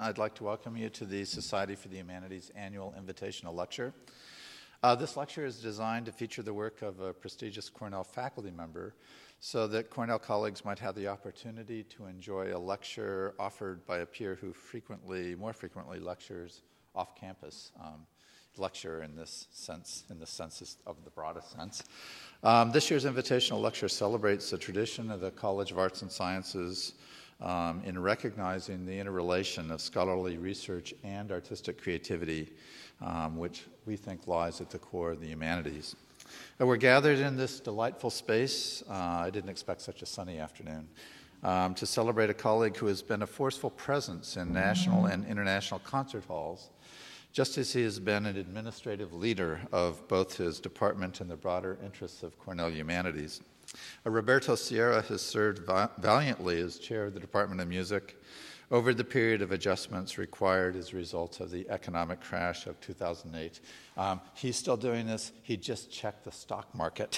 I'd like to welcome you to the Society for the Humanities Annual Invitational Lecture. This lecture is designed to feature the work of a prestigious Cornell faculty member so that Cornell colleagues might have the opportunity to enjoy a lecture offered by a peer who more frequently lectures off campus. Lecture in this sense of the broadest sense. This year's invitational lecture celebrates the tradition of the College of Arts and Sciences in recognizing the interrelation of scholarly research and artistic creativity, which we think lies at the core of the humanities. We're gathered in this delightful space. I didn't expect such a sunny afternoon. To celebrate a colleague who has been a forceful presence in national and international concert halls, just as he has been an administrative leader of both his department and the broader interests of Cornell Humanities. Roberto Sierra has served valiantly as chair of the Department of Music over the period of adjustments required as a result of the economic crash of 2008. He's still doing this. He just checked the stock market.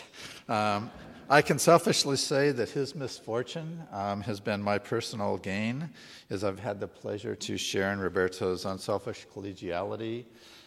I can selfishly say that his misfortune has been my personal gain, as I've had the pleasure to share in Roberto's unselfish collegiality,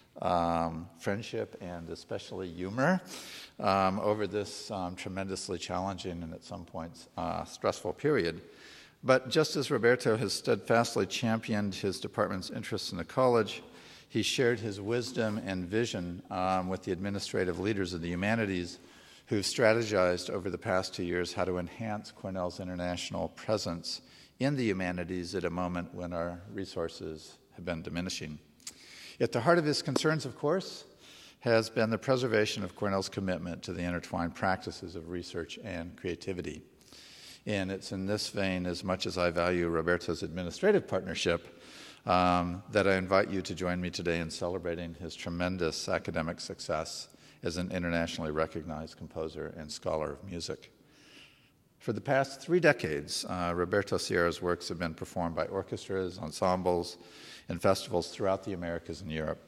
friendship, and especially humor over this tremendously challenging and at some points stressful period. But just as Roberto has steadfastly championed his department's interests in the college, he shared his wisdom and vision with the administrative leaders of the humanities who've strategized over the past 2 years how to enhance Cornell's international presence in the humanities at a moment when our resources have been diminishing. At the heart of his concerns, of course, has been the preservation of Cornell's commitment to the intertwined practices of research and creativity. And it's in this vein, as much as I value Roberto's administrative partnership, that I invite you to join me today in celebrating his tremendous academic success as an internationally recognized composer and scholar of music. For the past 3 decades, Roberto Sierra's works have been performed by orchestras, ensembles, and festivals throughout the Americas and Europe.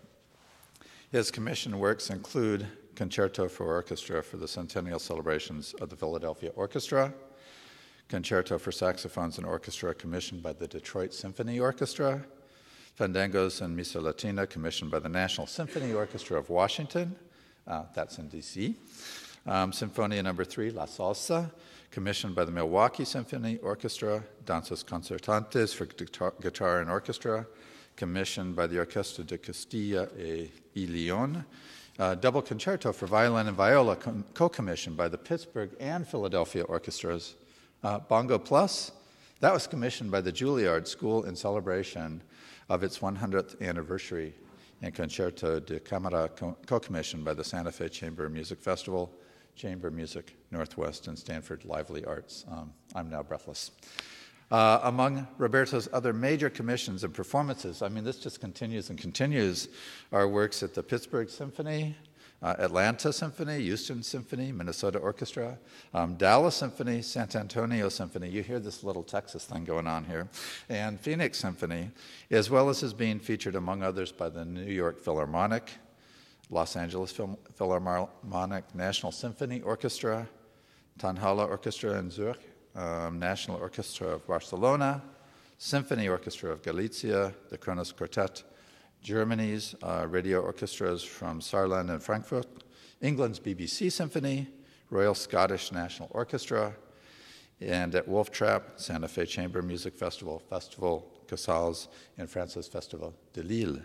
His commissioned works include Concerto for Orchestra for the Centennial Celebrations of the Philadelphia Orchestra, Concerto for Saxophones and Orchestra commissioned by the Detroit Symphony Orchestra, Fandangos and Misa Latina commissioned by the National Symphony Orchestra of Washington, that's in D.C., Sinfonia No. 3, La Salsa, commissioned by the Milwaukee Symphony Orchestra, Danzas Concertantes for guitar and orchestra, commissioned by the Orquesta de Castilla y León, double concerto for violin and viola, co-commissioned by the Pittsburgh and Philadelphia orchestras, Bongo Plus, that was commissioned by the Juilliard School in celebration of its 100th anniversary, and Concerto de Cámara, co-commissioned by the Santa Fe Chamber Music Festival, Chamber Music Northwest, and Stanford Lively Arts. I'm now breathless. Among Roberto's other major commissions and performances, this just continues and continues, are works at the Pittsburgh Symphony, Atlanta Symphony, Houston Symphony, Minnesota Orchestra, Dallas Symphony, San Antonio Symphony. You hear this little Texas thing going on here. And Phoenix Symphony, as well as being featured, among others, by the New York Philharmonic, Los Angeles Philharmonic, National Symphony Orchestra, Tonhalle Orchestra in Zurich, National Orchestra of Barcelona, Symphony Orchestra of Galicia, the Kronos Quartet, Germany's radio orchestras from Saarland and Frankfurt, England's BBC Symphony, Royal Scottish National Orchestra, and at Wolf Trap, Santa Fe Chamber Music Festival, Festival Casals, and France's Festival de Lille.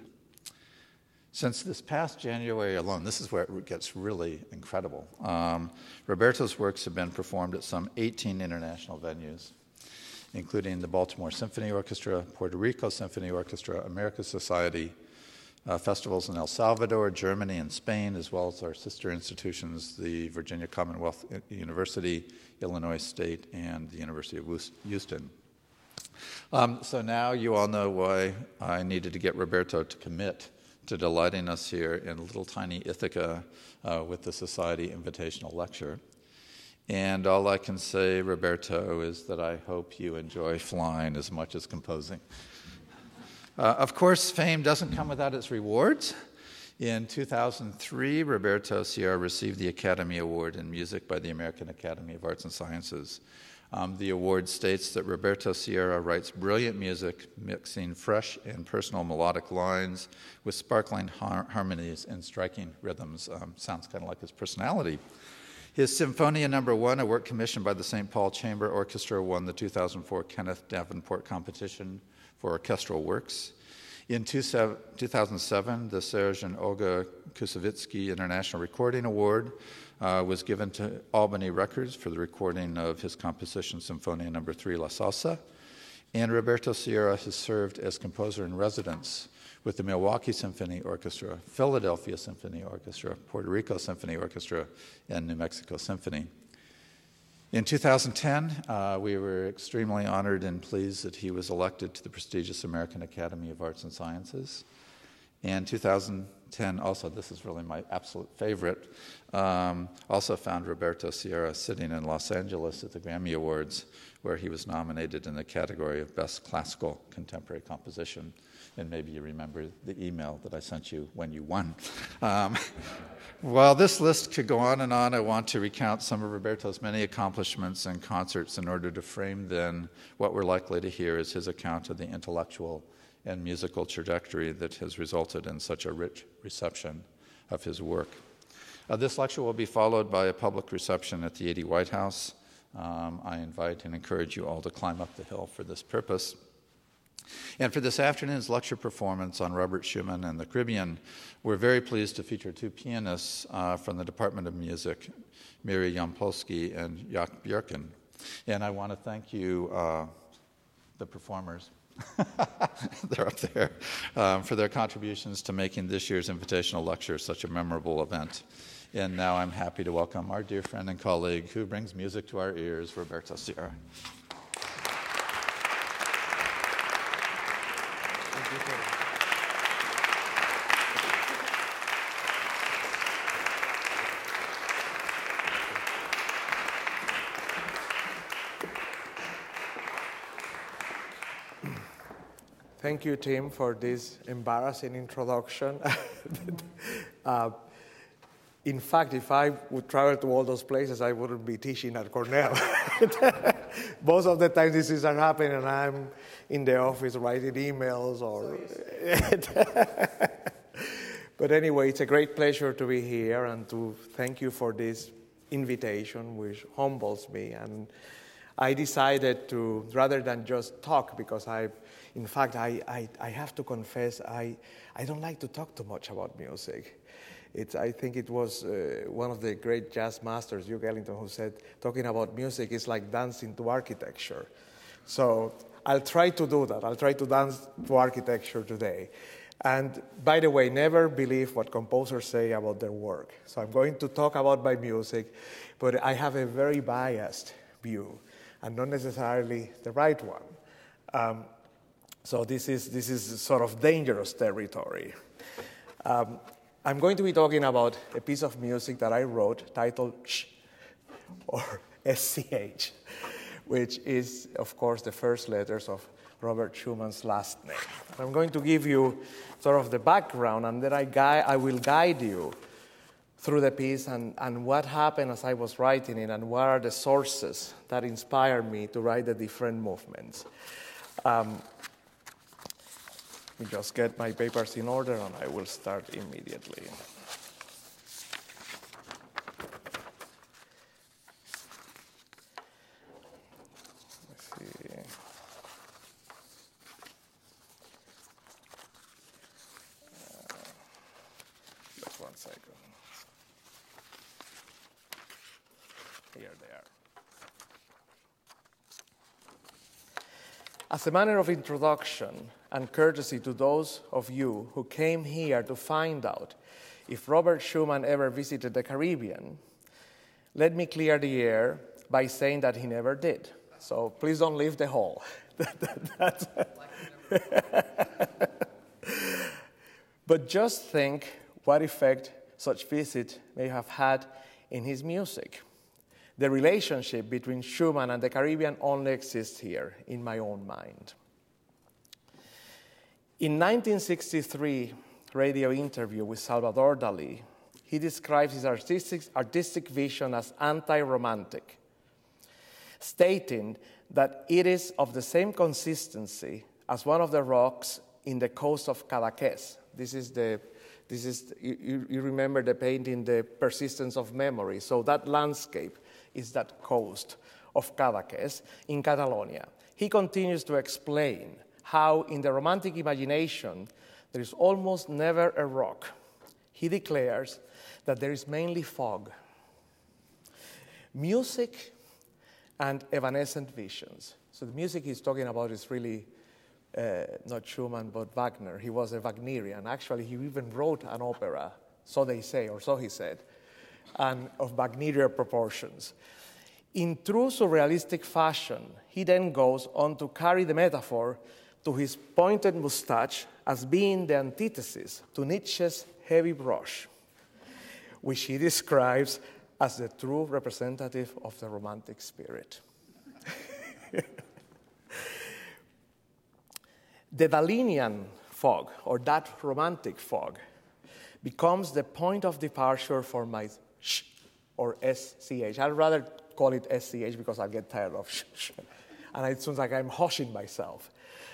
Since this past January alone, this is where it gets really incredible. Roberto's works have been performed at some 18 international venues, including the Baltimore Symphony Orchestra, Puerto Rico Symphony Orchestra, American Society, festivals in El Salvador, Germany, and Spain, as well as our sister institutions, the Virginia Commonwealth University, Illinois State, and the University of Houston. So now you all know why I needed to get Roberto to commit to delighting us here in little tiny Ithaca with the Society Invitational Lecture. And all I can say, Roberto, is that I hope you enjoy flying as much as composing. Of course, fame doesn't come without its rewards. In 2003, Roberto Sierra received the Academy Award in Music by the American Academy of Arts and Sciences The award states that Roberto Sierra writes brilliant music, mixing fresh and personal melodic lines with sparkling harmonies and striking rhythms. Sounds kind of like his personality. His Symphonia No. 1, a work commissioned by the St. Paul Chamber Orchestra, won the 2004 Kenneth Davenport Competition for Orchestral Works. In 2007, the Serge and Olga Kusevitsky International Recording Award was given to Albany Records for the recording of his composition Symphonia No. 3, La Salsa. And Roberto Sierra has served as composer in residence with the Milwaukee Symphony Orchestra, Philadelphia Symphony Orchestra, Puerto Rico Symphony Orchestra, and New Mexico Symphony. In 2010, we were extremely honored and pleased that he was elected to the prestigious American Academy of Arts and Sciences. And 2010, also, this is really my absolute favorite, also found Roberto Sierra sitting in Los Angeles at the Grammy Awards, where he was nominated in the category of Best Classical Contemporary Composition. And maybe you remember the email that I sent you when you won. While this list could go on, I want to recount some of Roberto's many accomplishments and concerts in order to frame then what we're likely to hear as his account of the intellectual and musical trajectory that has resulted in such a rich reception of his work. This lecture will be followed by a public reception at the 80 White House. I invite and encourage you all to climb up the hill for this purpose. And for this afternoon's lecture performance on Robert Schumann and the Caribbean, we're very pleased to feature two pianists from the Department of Music, Miri Yampolsky and Jak Björken. And I want to thank you, the performers, they're up there, for their contributions to making this year's invitational lecture such a memorable event. And now I'm happy to welcome our dear friend and colleague who brings music to our ears, Roberto Sierra. Thank you, Tim, for this embarrassing introduction. In fact, if I would travel to all those places, I wouldn't be teaching at Cornell. Most of the time this is happening, and I'm in the office writing emails or... But anyway, it's a great pleasure to be here and to thank you for this invitation, which humbles me. And I decided to, rather than just talk, because I have to confess, I don't like to talk too much about music. I think it was one of the great jazz masters, Duke Ellington, who said, talking about music is like dancing to architecture. So I'll try to do that. I'll try to dance to architecture today. And by the way, never believe what composers say about their work. So I'm going to talk about my music, but I have a very biased view, and not necessarily the right one. So this is sort of dangerous territory. I'm going to be talking about a piece of music that I wrote titled Sh, or SCH, which is, of course, the first letters of Robert Schumann's last name. I'm going to give you sort of the background, and then I will guide you through the piece and what happened as I was writing it, and what are the sources that inspired me to write the different movements. Let me just get my papers in order, and I will start immediately. Let's see. Just 1 second. Here they are. As a manner of introduction and courtesy to those of you who came here to find out if Robert Schumann ever visited the Caribbean, let me clear the air by saying that he never did. So please don't leave the hall. But just think what effect such visit may have had in his music. The relationship between Schumann and the Caribbean only exists here, in my own mind. In 1963 radio interview with Salvador Dalí, he describes his artistic vision as anti-romantic, stating that it is of the same consistency as one of the rocks in the coast of Cadaqués. You remember the painting, The Persistence of Memory. So that landscape is that coast of Cadaqués in Catalonia. He continues to explain how in the Romantic imagination there is almost never a rock. He declares that there is mainly fog, music, and evanescent visions. So the music he's talking about is really not Schumann, but Wagner. He was a Wagnerian. Actually, he even wrote an opera, so they say, or so he said, and of Wagnerian proportions. In true surrealistic fashion, he then goes on to carry the metaphor to his pointed mustache as being the antithesis to Nietzsche's heavy brush, which he describes as the true representative of the Romantic spirit. The Dalinian fog, or that Romantic fog, becomes the point of departure for my sh, or SCH. I'd rather call it SCH because I'll get tired of sh. And it sounds like I'm hushing myself.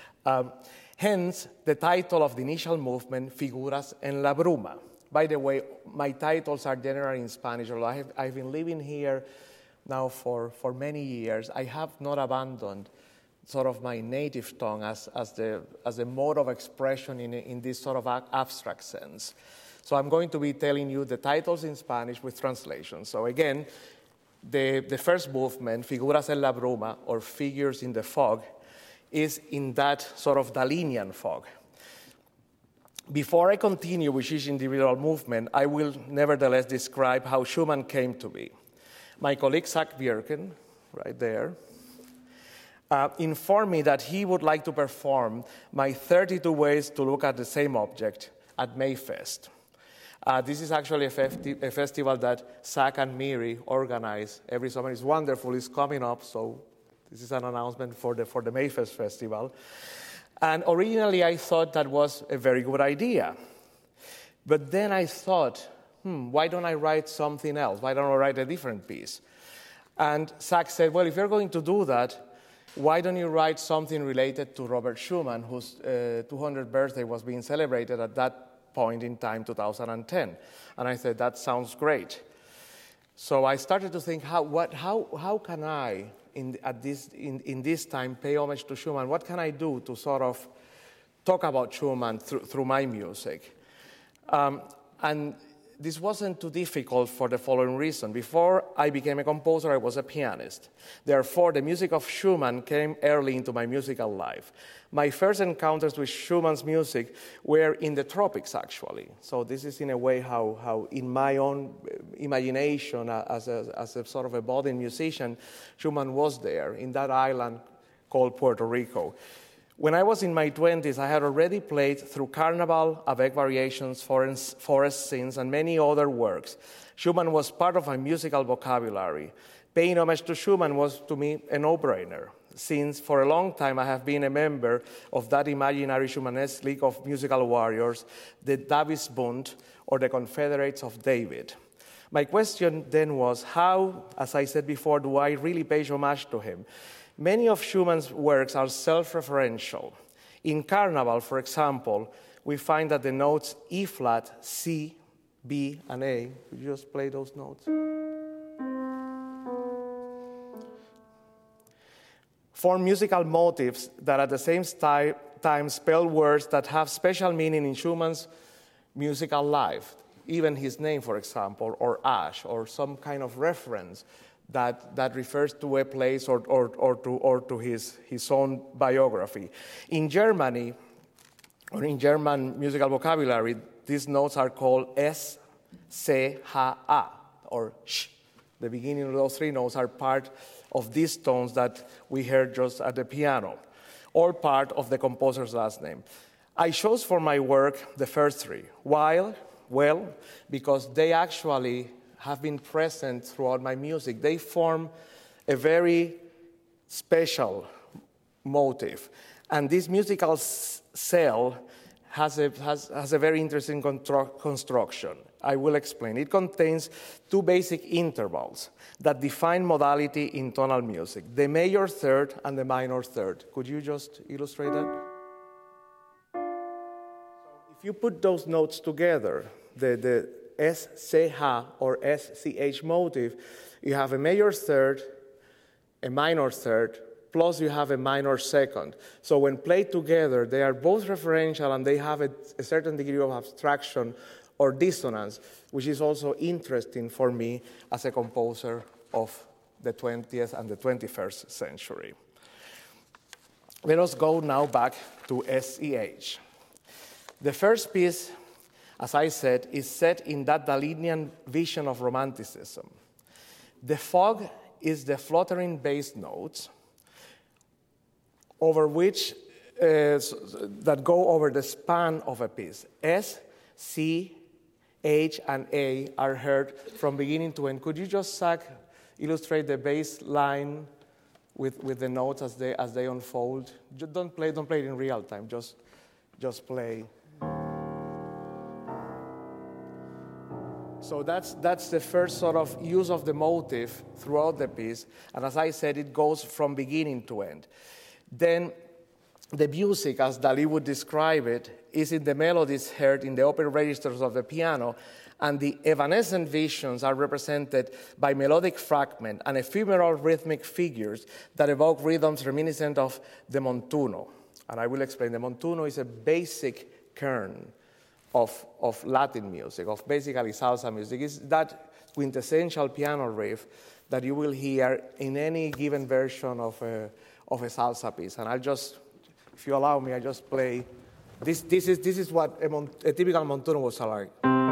Hence, the title of the initial movement, Figuras en la Bruma. By the way, my titles are generally in Spanish, although I've been living here now for many years. I have not abandoned sort of my native tongue as a mode of expression in this sort of abstract sense. So I'm going to be telling you the titles in Spanish with translation. So again, the first movement, Figuras en la Bruma, or Figures in the Fog, is in that sort of Dalinian fog. Before I continue with each individual movement, I will nevertheless describe how Schumann came to be. My colleague Zach Bjerken, right there, informed me that he would like to perform my 32 ways to look at the same object at Mayfest. This is actually a festival that Zach and Miri organize every summer. It's wonderful. It's coming up, so this is an announcement for the Mayfest Festival. And originally, I thought that was a very good idea. But then I thought, why don't I write something else? Why don't I write a different piece? And Zach said, well, if you're going to do that, why don't you write something related to Robert Schumann, whose 200th birthday was being celebrated at that point in time, 2010? And I said, that sounds great. So I started to think, how can I, in this time, pay homage to Schumann? What can I do to sort of talk about Schumann through my music? And this wasn't too difficult for the following reason. Before I became a composer, I was a pianist. Therefore, the music of Schumann came early into my musical life. My first encounters with Schumann's music were in the tropics, actually. So this is, in a way, how in my own imagination, as a sort of a budding musician, Schumann was there in that island called Puerto Rico. When I was in my 20s, I had already played through Carnaval, Avec Variations, Forest Scenes, and many other works. Schumann was part of my musical vocabulary. Paying homage to Schumann was, to me, a no-brainer, since for a long time I have been a member of that imaginary Schumannesque League of Musical Warriors, the Davisbund, or the Confederates of David. My question then was, how, as I said before, do I really pay homage to him? Many of Schumann's works are self-referential. In Carnaval, for example, we find that the notes E-flat, C, B, and A, could you just play those notes? Form musical motifs that at the same time spell words that have special meaning in Schumann's musical life. Even his name, for example, or Ash, or some kind of reference that refers to a place or to his own biography. In Germany, or in German musical vocabulary, these notes are called S, C, H, A, or sh. The beginning of those three notes are part of these tones that we heard just at the piano, or part of the composer's last name. I chose for my work the first three. Why? Well, because they actually have been present throughout my music. They form a very special motive. And this musical cell has a very interesting construction. I will explain. It contains two basic intervals that define modality in tonal music, the major third and the minor third. Could you just illustrate that? If you put those notes together, the SCH or SCH motive, you have a major third, a minor third, plus you have a minor second. So when played together, they are both referential and they have a certain degree of abstraction or dissonance, which is also interesting for me as a composer of the 20th and the 21st century. Let us go now back to SCH. The first piece, as I said, is set in that Dalinian vision of Romanticism. The fog is the fluttering bass notes over which that go over the span of a piece. S, C, H, and A are heard from beginning to end. Could you just, Zach, illustrate the bass line with the notes as they unfold? Don't play it in real time. Just play. So that's the first sort of use of the motive throughout the piece. And as I said, it goes from beginning to end. Then the music, as Dalí would describe it, is in the melodies heard in the upper registers of the piano, and the evanescent visions are represented by melodic fragment and ephemeral rhythmic figures that evoke rhythms reminiscent of the montuno. And I will explain. The montuno is a basic kern of Latin music, of basically salsa music. It's that quintessential piano riff that you will hear in any given version of a salsa piece. And I'll just, if you allow me, I just play. This is what a typical montuno was like.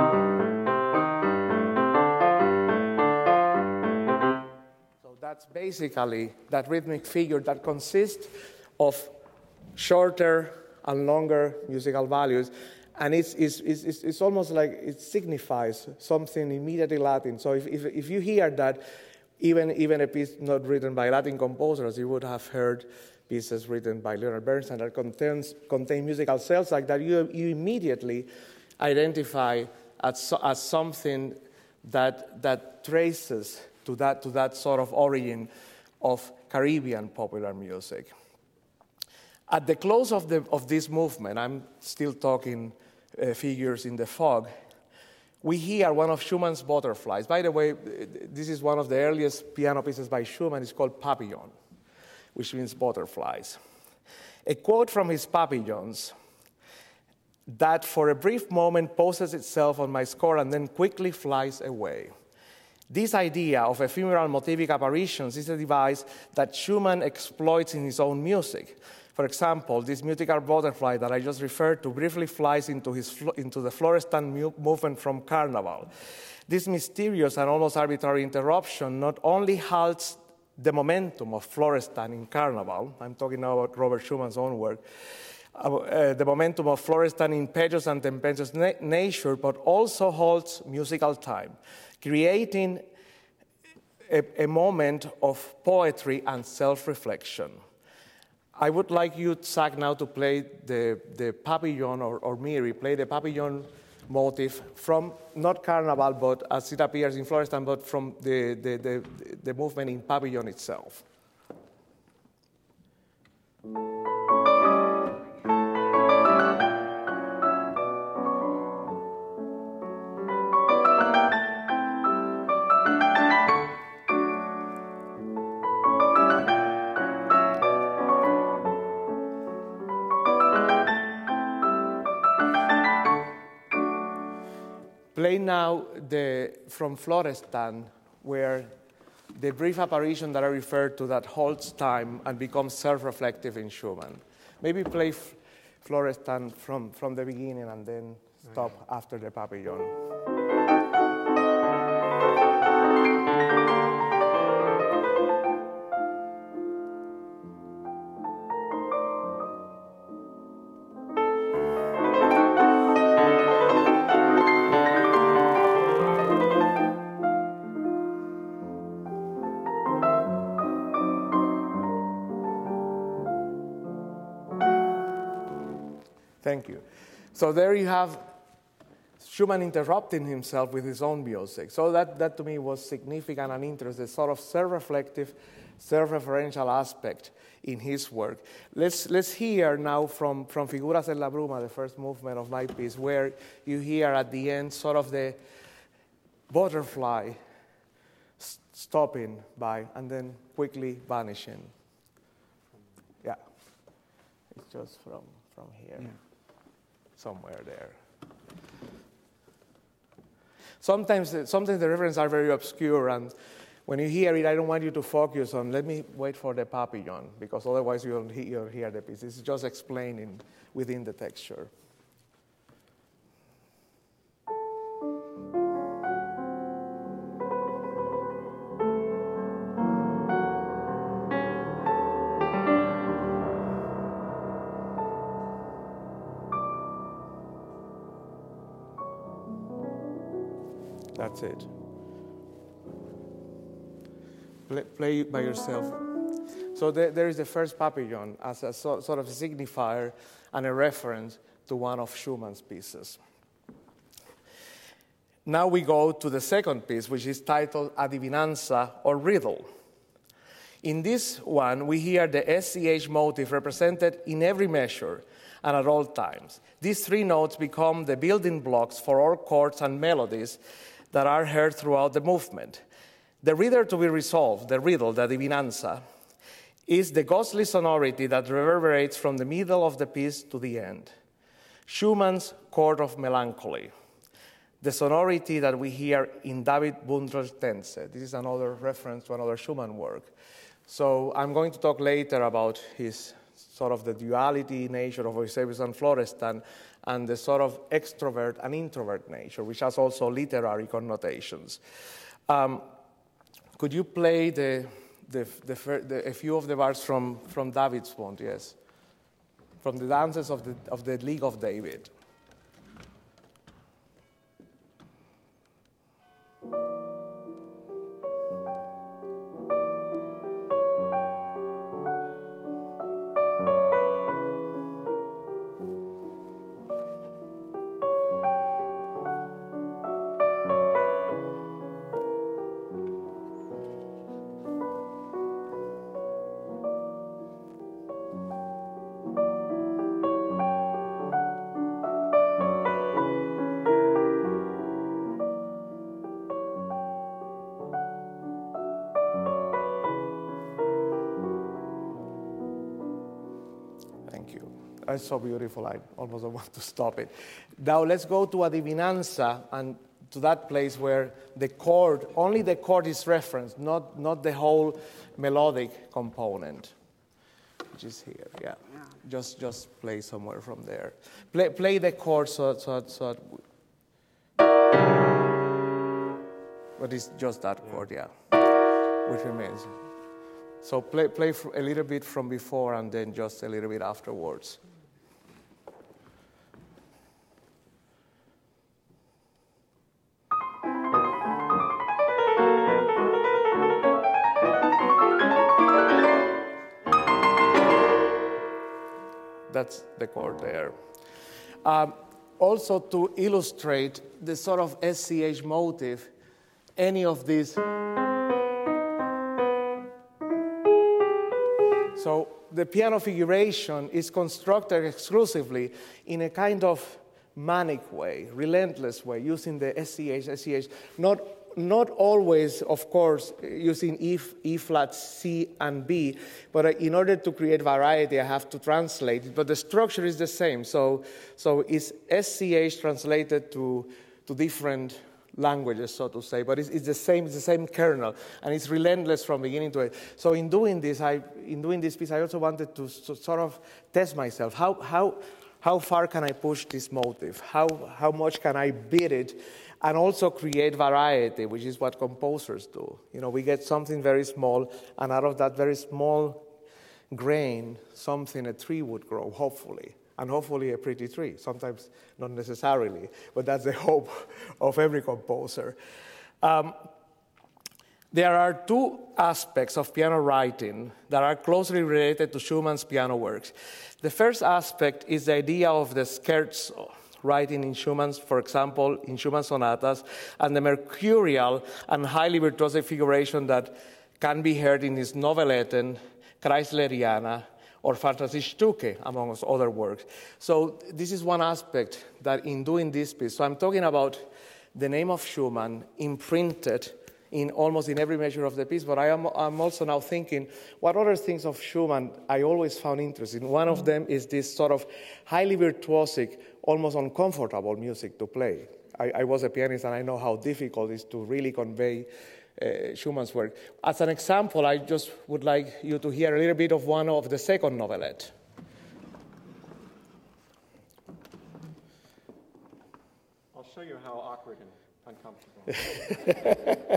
So that's basically that rhythmic figure that consists of shorter and longer musical values. And it's almost like it signifies something immediately Latin. So if you hear that, even a piece not written by Latin composers, you would have heard pieces written by Leonard Bernstein that contain musical cells like that, you immediately identify as something that traces to that sort of origin of Caribbean popular music. At the close of this movement, I'm still talking figures in the fog, we hear one of Schumann's butterflies. By the way, this is one of the earliest piano pieces by Schumann. It's called Papillon, which means butterflies. A quote from his Papillons that for a brief moment poses itself on my score and then quickly flies away. This idea of ephemeral motivic apparitions is a device that Schumann exploits in his own music. For example, this musical butterfly that I just referred to briefly flies into the Florestan movement from Carnaval. This mysterious and almost arbitrary interruption not only halts the momentum of Florestan in Carnaval, I'm talking now about Robert Schumann's own work, the momentum of Florestan in impetuous and tempestuous nature, but also holds musical time, creating a moment of poetry and self-reflection. I would like you, Zach, now to play the Papillon, or Miri, play the Papillon motif from not Carnaval, but as it appears in Florestan, but from the movement in Papillon itself. Play now from Florestan, where the brief apparition that I referred to that holds time and becomes self-reflective in Schumann. Maybe play Florestan from the beginning and then stop after the Papillon. Thank you. So there you have Schumann interrupting himself with his own music. So that to me was significant and interesting, sort of self-reflective, self-referential aspect in his work. Let's hear now from Figuras en la Bruma, the first movement of my piece, where you hear at the end sort of the butterfly stopping by and then quickly vanishing. Yeah, it's just from here, somewhere there. Sometimes the references are very obscure, and when you hear it, I don't want you to focus on, let me wait for the papillon, because otherwise you'll hear the piece. It's just explaining within the texture. That's it. Play by yourself. So there is the first papillon as a sort of a signifier and a reference to one of Schumann's pieces. Now we go to the second piece, which is titled Adivinanza or Riddle. In this one, we hear the SCH motif represented in every measure and at all times. These three notes become the building blocks for all chords and melodies that are heard throughout the movement. The riddle to be resolved, the riddle, the adivinanza, is the ghostly sonority that reverberates from the middle of the piece to the end. Schumann's chord of melancholy, the sonority that we hear in David Buntro's Tense. This is another reference to another Schumann work. So I'm going to talk later about his sort of the duality nature of Eusebius and Florestan, and the sort of extrovert and introvert nature, which has also literary connotations. Could you play a few of the bars from David's Bond? Yes, from the dances of the League of David. It's so beautiful, I almost don't want to stop it. Now let's go to Adivinanza, and to that place where the chord, only the chord is referenced, not the whole melodic component, which is here, yeah. Just play somewhere from there. Play the chord but it's just that chord, yeah, which remains. So play a little bit from before and then just a little bit afterwards. That's the chord there. Also, to illustrate the sort of SCH motif, any of these. So the piano figuration is constructed exclusively in a kind of manic way, relentless way, using the SCH, not always, of course, using E flat, C, and B, but in order to create variety, I have to translate it, but the structure is the same. So it's SCH translated to different languages, so to say, but it's the same kernel, and it's relentless from beginning to end. So in doing this piece, I also wanted to sort of test myself. How far can I push this motif? How much can I beat it? And also create variety, which is what composers do. You know, we get something very small, and out of that very small grain, a tree would grow, hopefully. And hopefully a pretty tree. Sometimes not necessarily, but that's the hope of every composer. There are two aspects of piano writing that are closely related to Schumann's piano works. The first aspect is the idea of the scherzo, writing in Schumann's, for example, in Schumann's sonatas, and the mercurial and highly virtuosic figuration that can be heard in his Novelletten, Kreisleriana, or Fantasiestucke, among other works. So this is one aspect that in doing this piece, so I'm talking about the name of Schumann imprinted in almost in every measure of the piece, but I'm also now thinking, what other things of Schumann I always found interesting? One of them is this sort of highly virtuosic, almost uncomfortable music to play. I was a pianist and I know how difficult it is to really convey Schumann's work. As an example, I just would like you to hear a little bit of one of the second novelette. I'll show you how awkward and uncomfortable.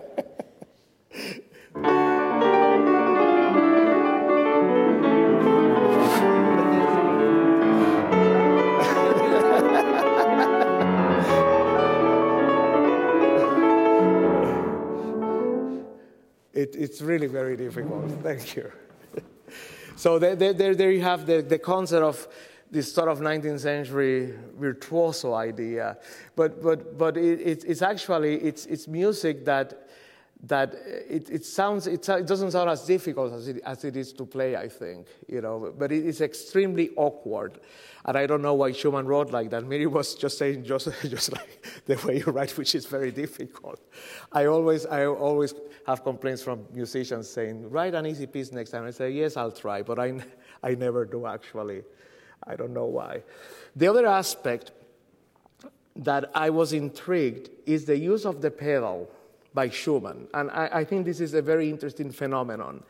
It's really very difficult. Thank you. So there you have the concept of this sort of 19th century virtuoso idea, but it's actually it's music that it doesn't sound as difficult as it is to play, I think, but it is extremely awkward, and I don't know why Schumann wrote like that. Maybe it was just saying just like the way you write, which is very difficult. I always have complaints from musicians saying, write an easy piece next time. I say, yes, I'll try, but I never do actually. I don't know why. The other aspect that I was intrigued is the use of the pedal by Schumann. And I think this is a very interesting phenomenon.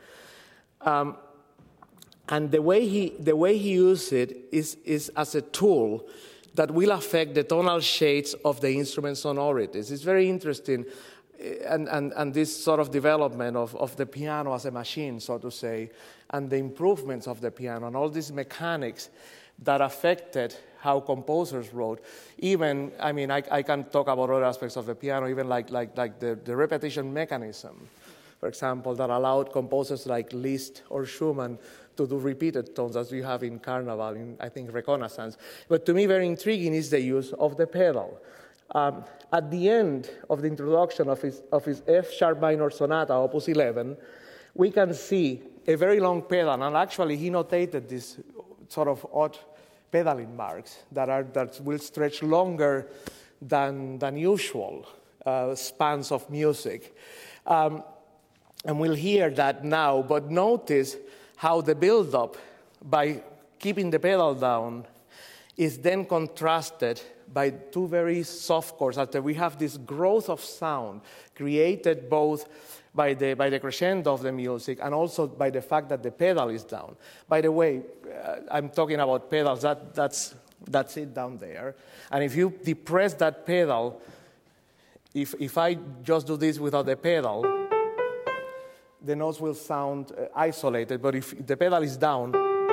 And the way he used it is as a tool that will affect the tonal shades of the instrument sonorities. It's very interesting. And this sort of development of the piano as a machine, so to say, and the improvements of the piano and all these mechanics that affected how composers wrote. Even, I can talk about other aspects of the piano, even like the repetition mechanism, for example, that allowed composers like Liszt or Schumann to do repeated tones, as we have in Carnival, in, I think, Reconnaissance. But to me, very intriguing is the use of the pedal. At the end of the introduction of his F-sharp minor sonata, Opus 11, we can see a very long pedal, and actually he notated this sort of odd pedaling marks that will stretch longer than usual spans of music. And we'll hear that now, but notice how the build-up, by keeping the pedal down, is then contrasted by two very soft chords. After we have this growth of sound created both by the crescendo of the music and also by the fact that the pedal is down. By the way, I'm talking about pedals. That's it down there. And if you depress that pedal, if I just do this without the pedal, the notes will sound isolated. But if the pedal is down,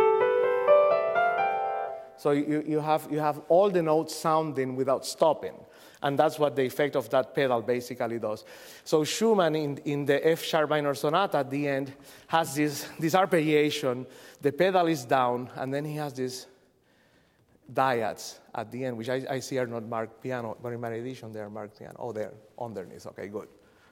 so you have all the notes sounding without stopping. And that's what the effect of that pedal basically does. So Schumann, in the F-sharp minor sonata at the end, has this arpeggiation. The pedal is down, and then he has these dyads at the end, which I see are not marked piano, but in my edition they are marked piano. Oh, they're underneath. Okay, good.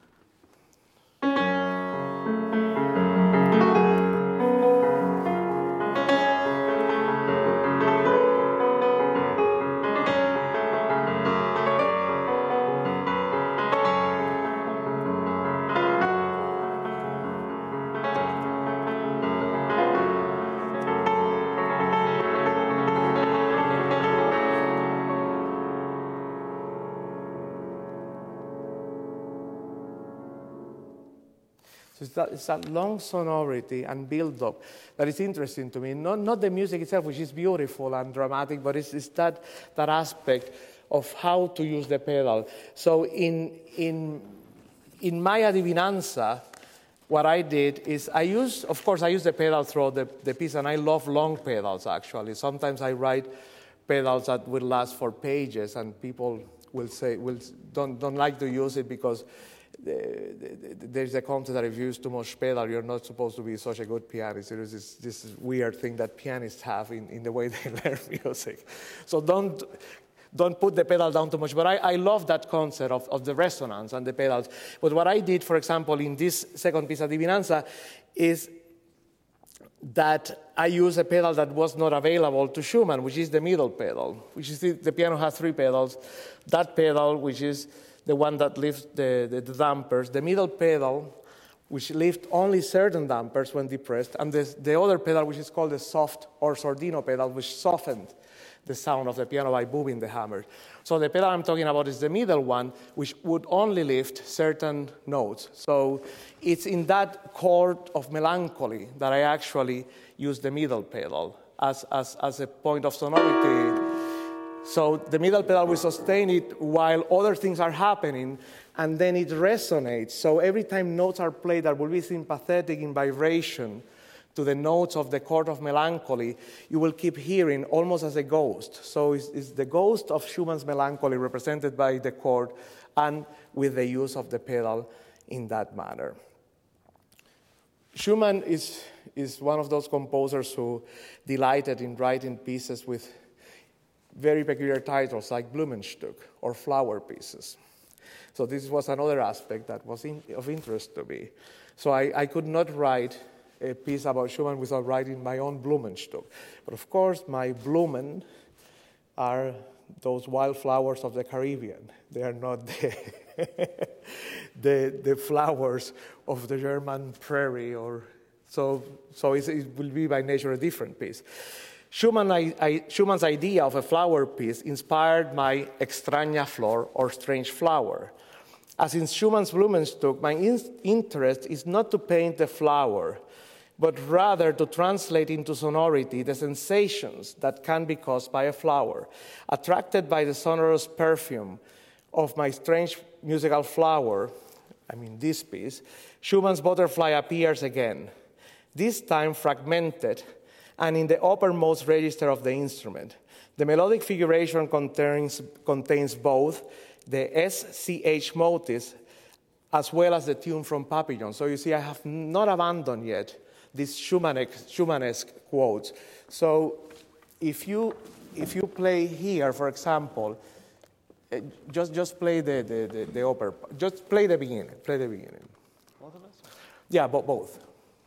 So it's that long sonority and build-up that is interesting to me. Not the music itself, which is beautiful and dramatic, but it's that aspect of how to use the pedal. So in Maya Divinanza, what I did is I use the pedal throughout the piece, and I love long pedals, actually. Sometimes I write pedals that will last for pages, and people will say don't like to use it because there's a concept that if you use too much pedal, you're not supposed to be such a good pianist. There is this weird thing that pianists have in the way they learn music. So don't put the pedal down too much. But I love that concept of the resonance and the pedals. But what I did, for example, in this second piece of Divinanza is that I use a pedal that was not available to Schumann, which is the middle pedal, which is the piano has 3 pedals. That pedal, which is the one that lifts the dampers, the middle pedal, which lifts only certain dampers when depressed, and the other pedal, which is called the soft or sordino pedal, which softened the sound of the piano by moving the hammer. So the pedal I'm talking about is the middle one, which would only lift certain notes. So it's in that chord of melancholy that I actually use the middle pedal as a point of sonority. So the middle pedal will sustain it while other things are happening, and then it resonates. So every time notes are played that will be sympathetic in vibration to the notes of the chord of melancholy, you will keep hearing almost as a ghost. So it's the ghost of Schumann's melancholy represented by the chord and with the use of the pedal in that manner. Schumann is one of those composers who delighted in writing pieces with very peculiar titles like Blumenstück or flower pieces. So this was another aspect that was of interest to me. So I could not write a piece about Schumann without writing my own Blumenstück. But of course, my Blumen are those wildflowers of the Caribbean. They are not the flowers of the German prairie. So it will be by nature a different piece. Schumann's idea of a flower piece inspired my Extraña Flor, or strange flower. As in Schumann's Blumenstück, my interest is not to paint the flower, but rather to translate into sonority the sensations that can be caused by a flower. Attracted by the sonorous perfume of my strange musical flower, this piece, Schumann's butterfly appears again, this time fragmented and in the uppermost register of the instrument. The melodic figuration contains both the SCH motives as well as the tune from Papillon. So you see, I have not abandoned yet these Schumannesque quotes. So if you play here, for example, just play the upper, just play the beginning. Both of us? Yeah, both.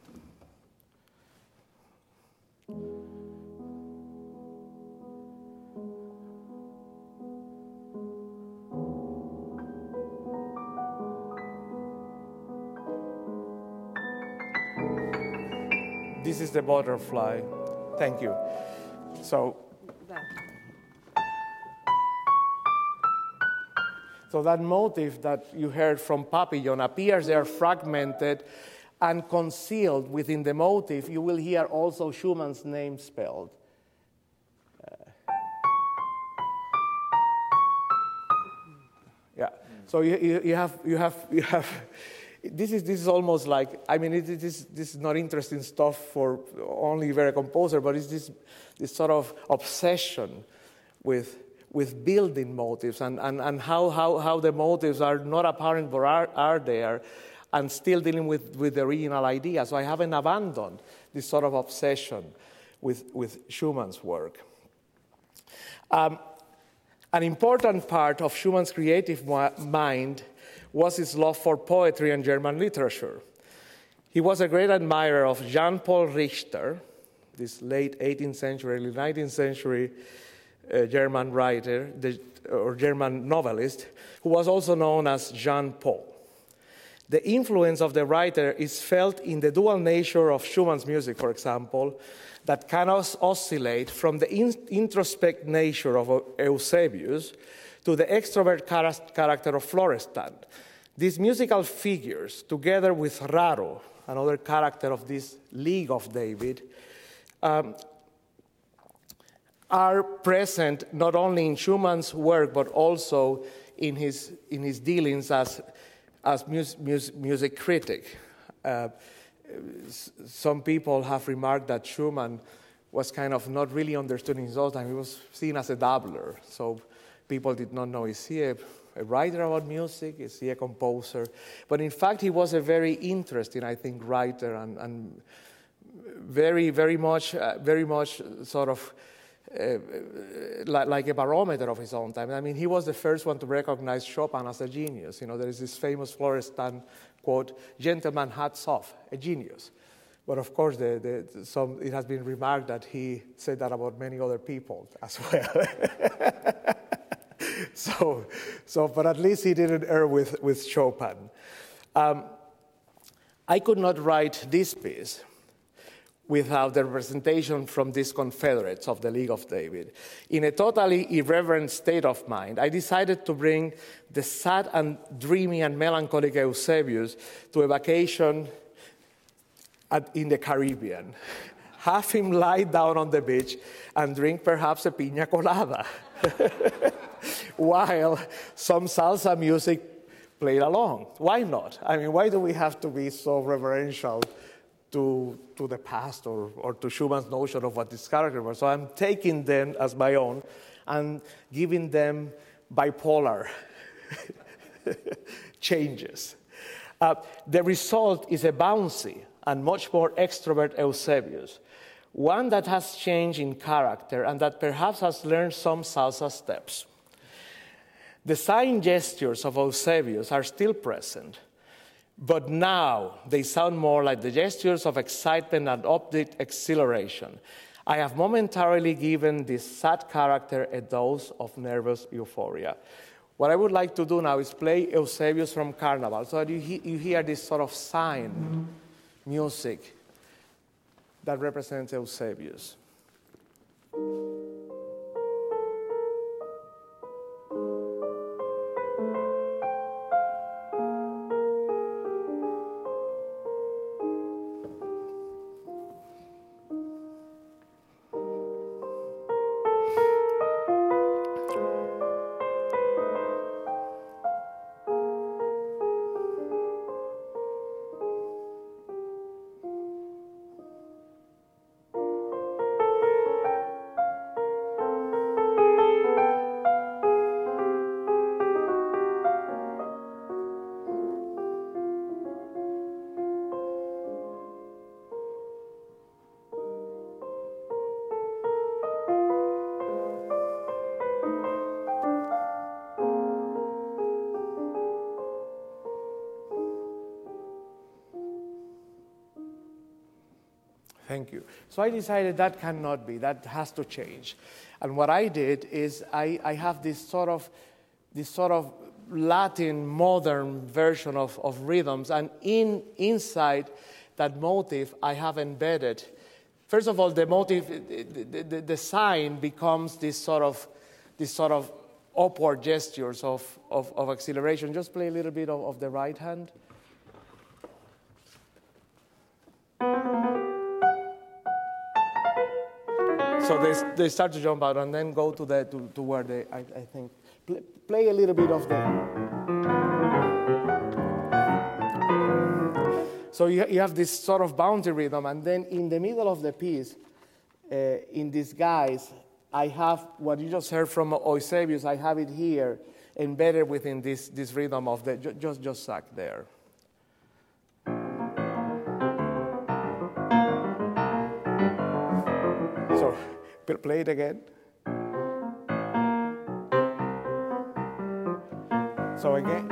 This is the butterfly. Thank you. So that motif that you heard from Papillon appears there fragmented and concealed within the motif. You will hear also Schumann's name spelled. Yeah. So you have. This is almost like, this is not interesting stuff for only very composer, but it's this sort of obsession with building motives and how the motives are not apparent but are there, and still dealing with the original idea. So I haven't abandoned this sort of obsession with Schumann's work. An important part of Schumann's creative mind was his love for poetry and German literature. He was a great admirer of Jean Paul Richter, this late 18th century, early 19th century German writer or German novelist, who was also known as Jean Paul. The influence of the writer is felt in the dual nature of Schumann's music, for example, that can oscillate from the introspect nature of Eusebius to the extrovert character of Florestan. These musical figures, together with Raro, another character of this League of David, are present not only in Schumann's work, but also in his dealings as music critic. Some people have remarked that Schumann was kind of not really understood in his own time. He was seen as a dabbler. So people did not know, is he a writer about music? Is he a composer? But in fact, he was a very interesting, I think, writer and very, very much sort of like a barometer of his own time. I mean, he was the first one to recognize Chopin as a genius. You know, there is this famous Florestan quote, "Gentleman, hats off, a genius." But of course, it has been remarked that he said that about many other people as well. But at least he didn't err with Chopin. I could not write this piece without the representation from these Confederates of the League of David. In a totally irreverent state of mind, I decided to bring the sad and dreamy and melancholic Eusebius to a vacation in the Caribbean. Have him lie down on the beach and drink perhaps a piña colada while some salsa music played along. Why not? I mean, why do we have to be so reverential to the past or to Schumann's notion of what this character was? So I'm taking them as my own and giving them bipolar changes. The result is a bouncy and much more extrovert Eusebius, one that has changed in character and that perhaps has learned some salsa steps. The sign gestures of Eusebius are still present, but now they sound more like the gestures of excitement and upbeat exhilaration. I have momentarily given this sad character a dose of nervous euphoria. What I would like to do now is play Eusebius from Carnival, so that you hear this sort of sign music that represents Eusebius. Thank you. So I decided that cannot be, that has to change. And what I did is I have this sort of Latin modern version of rhythms, and inside that motive I have embedded, first of all, the motive, the sign becomes this sort of upward gestures of acceleration. Just play a little bit of the right hand. So they start to jump out and then go to where they, I think, play a little bit of the. So you have this sort of bounty rhythm, and then in the middle of the piece, in these guys, I have what you just heard from Eusebius. I have it here embedded within this rhythm of the just sack there. So play it again. So again.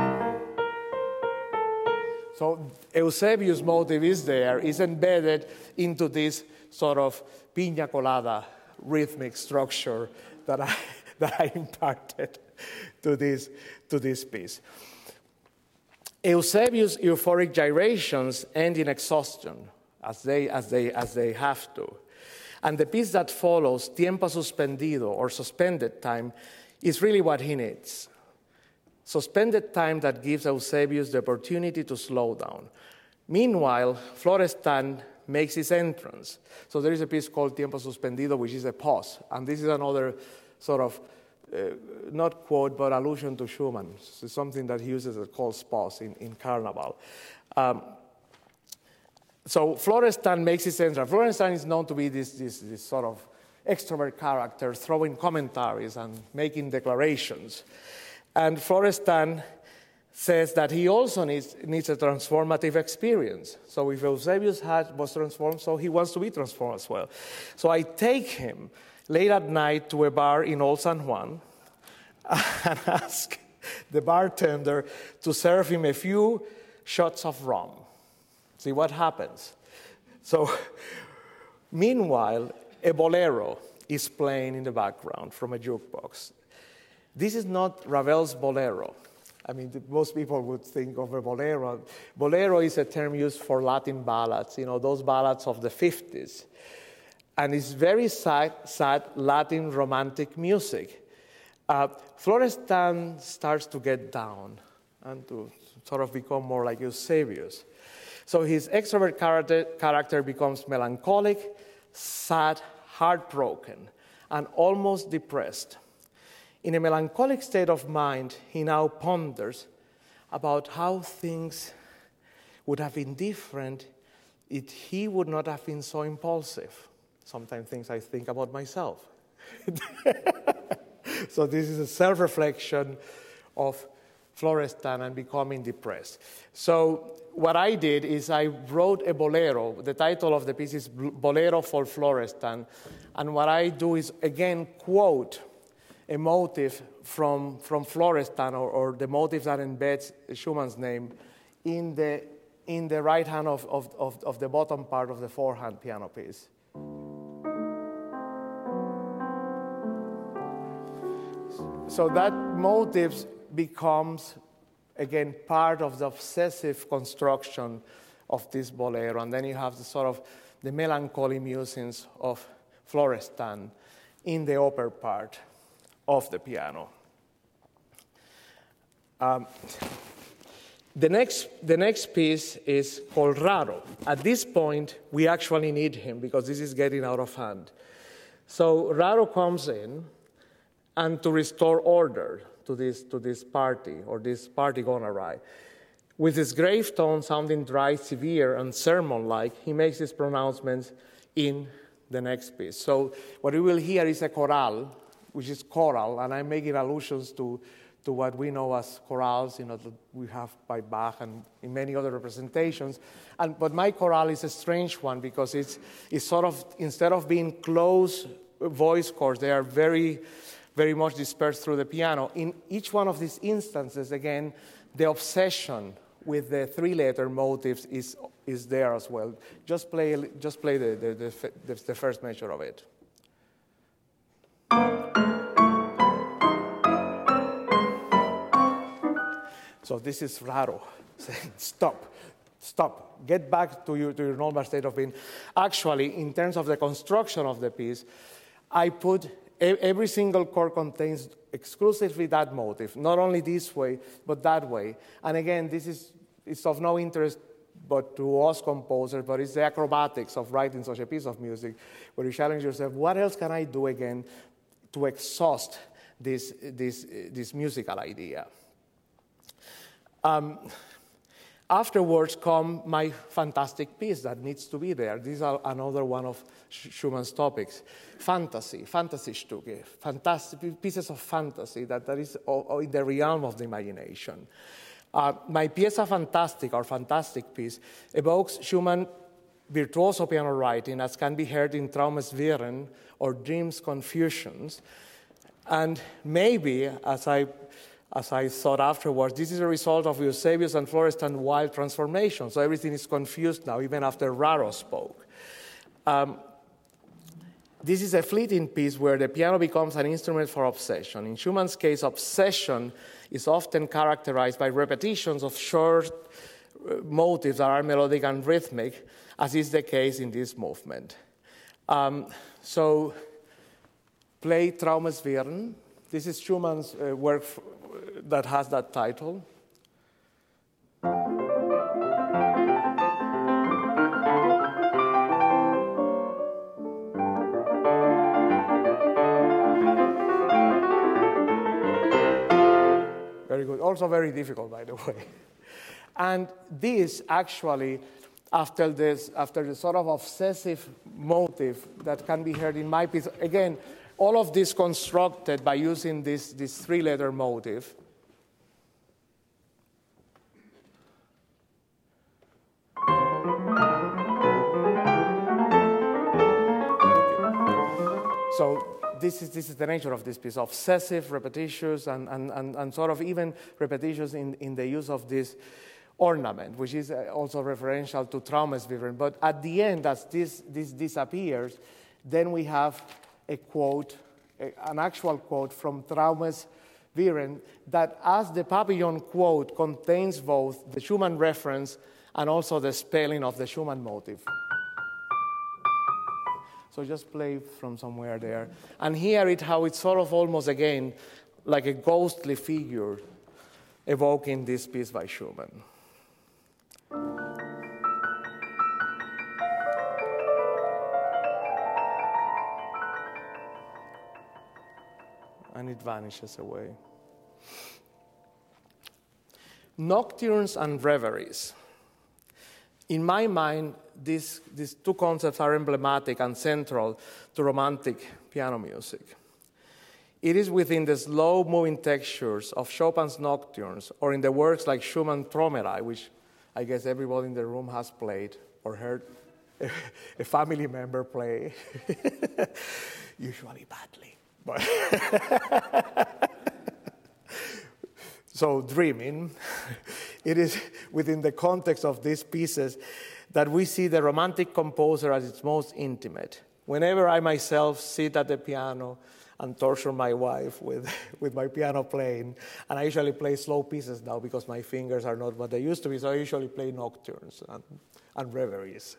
So Eusebius' motive is there, is embedded into this sort of piña colada rhythmic structure that I imparted to this piece. Eusebius' euphoric gyrations end in exhaustion, as they have to. And the piece that follows, Tiempo Suspendido, or suspended time, is really what he needs. Suspended time that gives Eusebius the opportunity to slow down. Meanwhile, Florestan makes his entrance. So there is a piece called Tiempo Suspendido, which is a pause. And this is another sort of, not quote, but allusion to Schumann. It's something that he uses as calls pause in Carnival. So Florestan makes his entrance. Florestan is known to be this sort of extrovert character, throwing commentaries and making declarations. And Florestan says that he also needs a transformative experience. So if Eusebius was transformed, so he wants to be transformed as well. So I take him late at night to a bar in Old San Juan and asked the bartender to serve him a few shots of rum. See what happens. So, meanwhile, a bolero is playing in the background from a jukebox. This is not Ravel's bolero. I mean, most people would think of a bolero. Bolero is a term used for Latin ballads, those ballads of the 50s. And it's very sad Latin romantic music. Florestan starts to get down and to sort of become more like Eusebius. So his extrovert character becomes melancholic, sad, heartbroken, and almost depressed. In a melancholic state of mind, he now ponders about how things would have been different if he would not have been so impulsive. Sometimes things I think about myself. So this is a self-reflection of Florestan and becoming depressed. So what I did is I wrote a bolero. The title of the piece is Bolero for Florestan. And what I do is, again, quote a motive from Florestan, or the motive that embeds Schumann's name in the right hand of the bottom part of the four-hand piano piece. So that motive becomes, again, part of the obsessive construction of this bolero, and then you have the sort of the melancholy musings of Florestan in the upper part of the piano. The next piece is called Raro. At this point, we actually need him because this is getting out of hand. So Raro comes in, and to restore order to this party, or this party gone awry. With his grave tone sounding dry, severe, and sermon-like, he makes his pronouncements in the next piece. So what we will hear is a chorale, which is choral, and I'm making allusions to what we know as chorales, that we have by Bach and in many other representations. But my chorale is a strange one because it's sort of, instead of being close voice chords, they are very, very much dispersed through the piano. In each one of these instances, again, the obsession with the three-letter motives is there as well. Just play the first measure of it. So this is Raro saying, stop, get back to your normal state of being. Actually, in terms of the construction of the piece, I put every single chord contains exclusively that motive, not only this way, but that way. And again, it's of no interest but to us composers, but it's the acrobatics of writing such a piece of music, where you challenge yourself, what else can I do again to exhaust this musical idea? Afterwards come my fantastic piece that needs to be there. These are another one of Schumann's topics. Fantasystücke, fantastic pieces of fantasy that is in the realm of the imagination. My Pieza Fantastica, or fantastic piece, evokes Schumann's virtuoso piano writing, as can be heard in Traumeswirren or Dreams Confusions. And maybe, as I thought afterwards, this is a result of Eusebius and Florestan wild transformation. So everything is confused now, even after Raro spoke. This is a fleeting piece where the piano becomes an instrument for obsession. In Schumann's case, obsession is often characterized by repetitions of short motives that are melodic and rhythmic, as is the case in this movement. So play Traumeswirren. This is Schumann's work that has that title. Very good. Also very difficult, by the way. And this actually, after the sort of obsessive motive that can be heard in my piece, again, all of this constructed by using this three-letter motive. So this is the nature of this piece, obsessive, repetitious, and sort of even repetitious in the use of this ornament, which is also referential to Traumeswirren. But at the end, as this disappears, then we have a quote, an actual quote from Traumeswirren that, as the Papillon quote, contains both the Schumann reference and also the spelling of the Schumann motif. So just play from somewhere there. And hear it how it's sort of almost, again, like a ghostly figure evoking this piece by Schumann. And it vanishes away. Nocturnes and reveries. In my mind, these two concepts are emblematic and central to Romantic piano music. It is within the slow-moving textures of Chopin's nocturnes, or in the works like Schumann's Traumerei, which I guess everybody in the room has played or heard a family member play, usually badly. But so dreaming, it is within the context of these pieces that we see the Romantic composer as its most intimate. Whenever I myself sit at the piano and torture my wife with my piano playing, and I usually play slow pieces now because my fingers are not what they used to be, so I usually play nocturnes and reveries.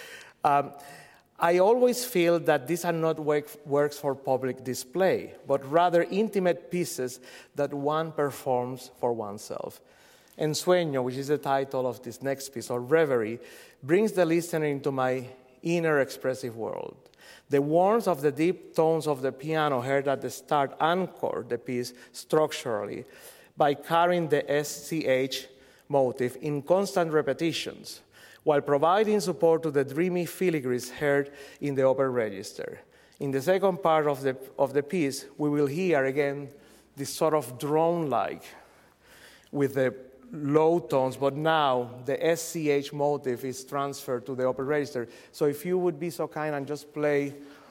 I always feel that these are not works for public display, but rather intimate pieces that one performs for oneself. Ensueño, which is the title of this next piece, or Reverie, brings the listener into my inner expressive world. The warmth of the deep tones of the piano heard at the start anchor the piece structurally by carrying the SCH motif in constant repetitions, while providing support to the dreamy filigrees heard in the upper register. In the second part of the piece, we will hear again this sort of drone-like with the low tones, but now the SCH motif is transferred to the upper register. So if you would be so kind and just play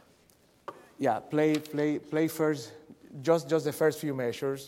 first, just the first few measures.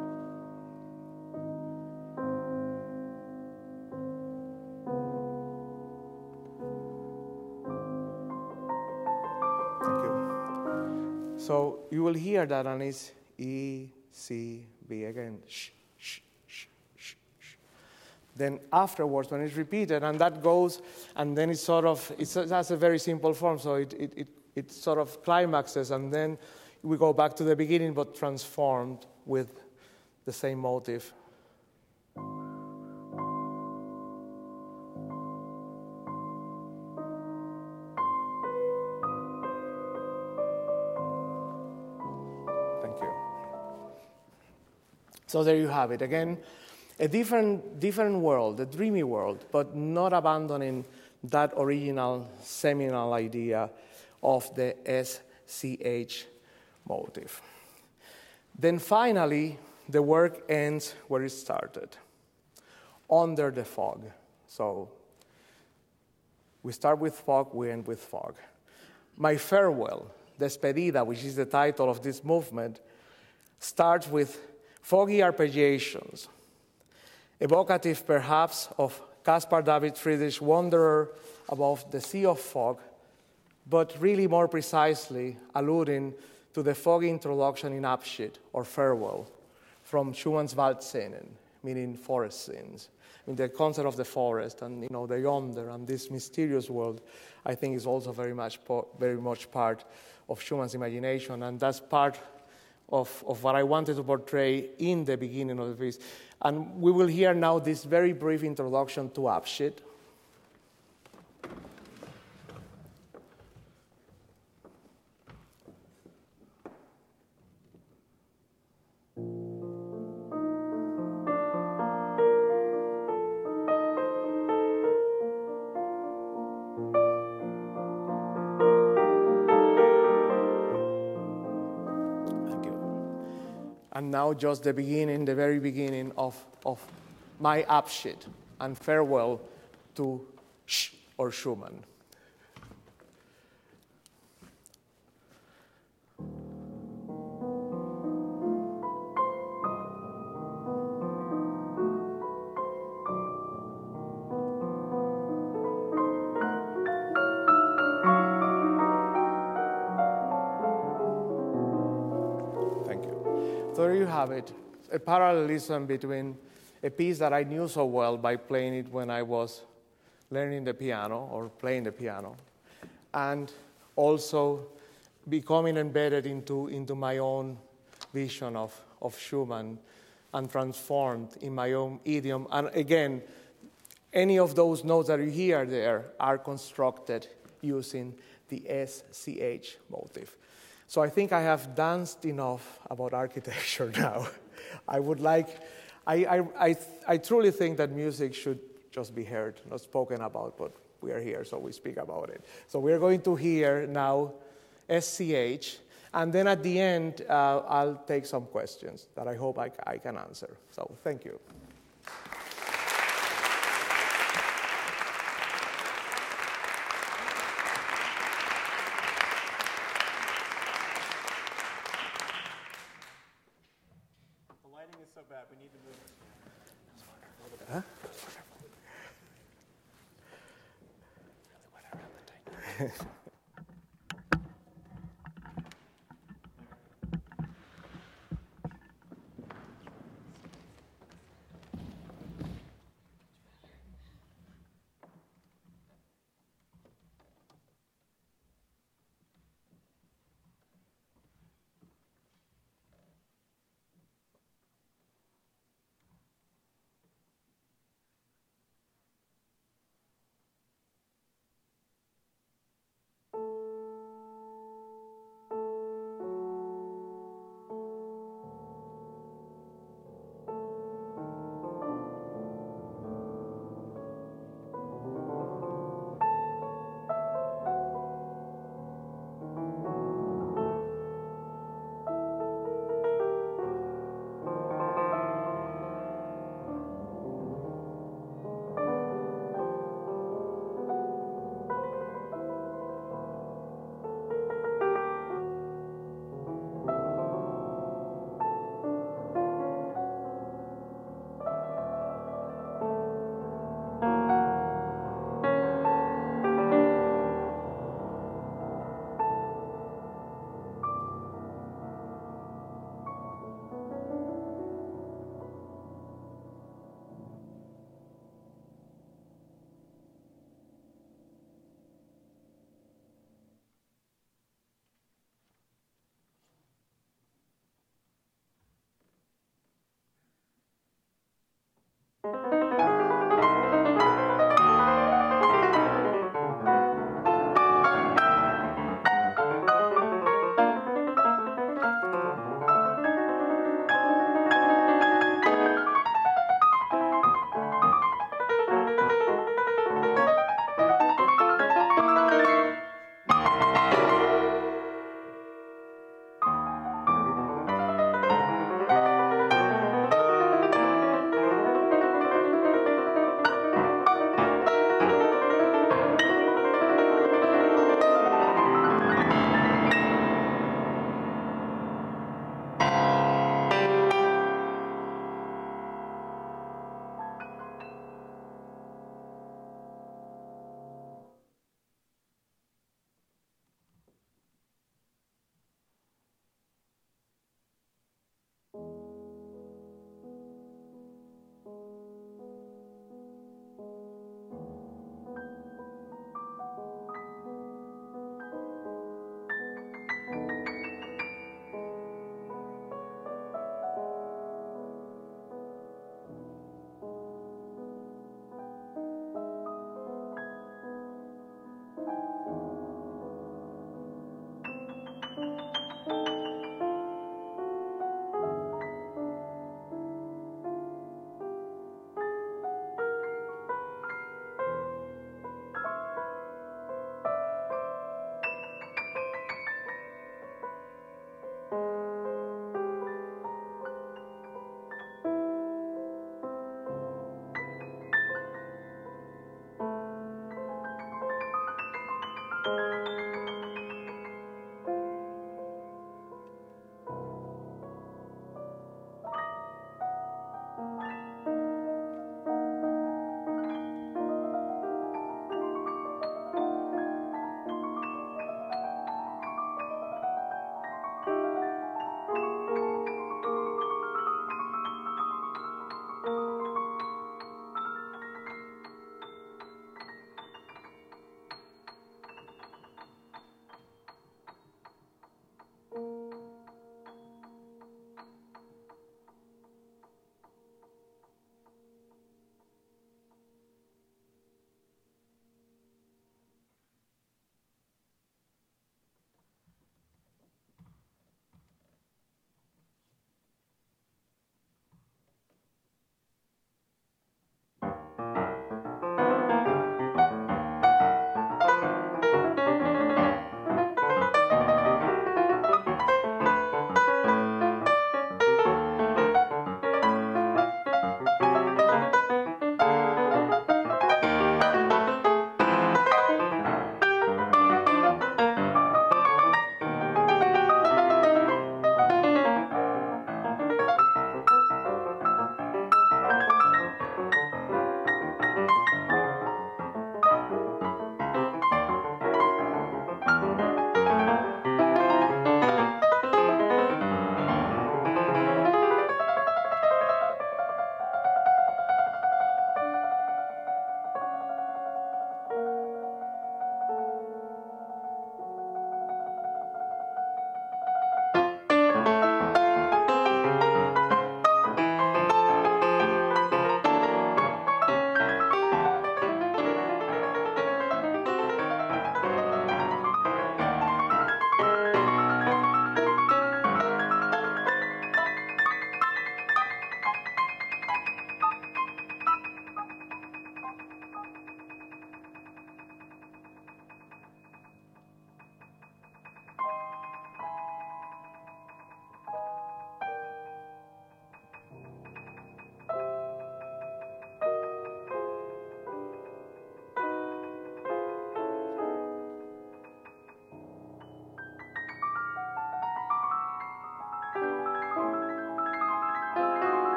So you will hear that, and it's E, C, B again. Shh, shh, shh, shh, shh. Then afterwards, when it's repeated, and that goes, and then it has a very simple form, so it sort of climaxes, and then we go back to the beginning, but transformed with the same motive. So there you have it. Again, a different world, a dreamy world, but not abandoning that original seminal idea of the SCH motif. Then finally, the work ends where it started, under the fog. So we start with fog, we end with fog. My farewell, Despedida, which is the title of this movement, starts with foggy arpeggiations, evocative perhaps of Caspar David Friedrich's Wanderer above the sea of fog, but really more precisely alluding to the foggy introduction in Abschied, or farewell, from Schumann's Waldszenen, meaning forest scenes. I mean, the concept of the forest and the yonder and this mysterious world, I think, is also very much part of Schumann's imagination, and that's part of what I wanted to portray in the beginning of the piece. And we will hear now this very brief introduction to Abschied. And now just the beginning, the very beginning of my Abschied and farewell to Schumann. have it, a parallelism between a piece that I knew so well by playing it when I was learning the piano or playing the piano, and also becoming embedded into my own vision of Schumann and transformed in my own idiom. And again, any of those notes that you hear there are constructed using the SCH motif. So I think I have danced enough about architecture now. I truly think that music should just be heard, not spoken about, but we are here, so we speak about it. So we're going to hear now SCH, and then at the end, I'll take some questions that I hope I can answer. So thank you. The lighting is so bad, we need to move. Huh?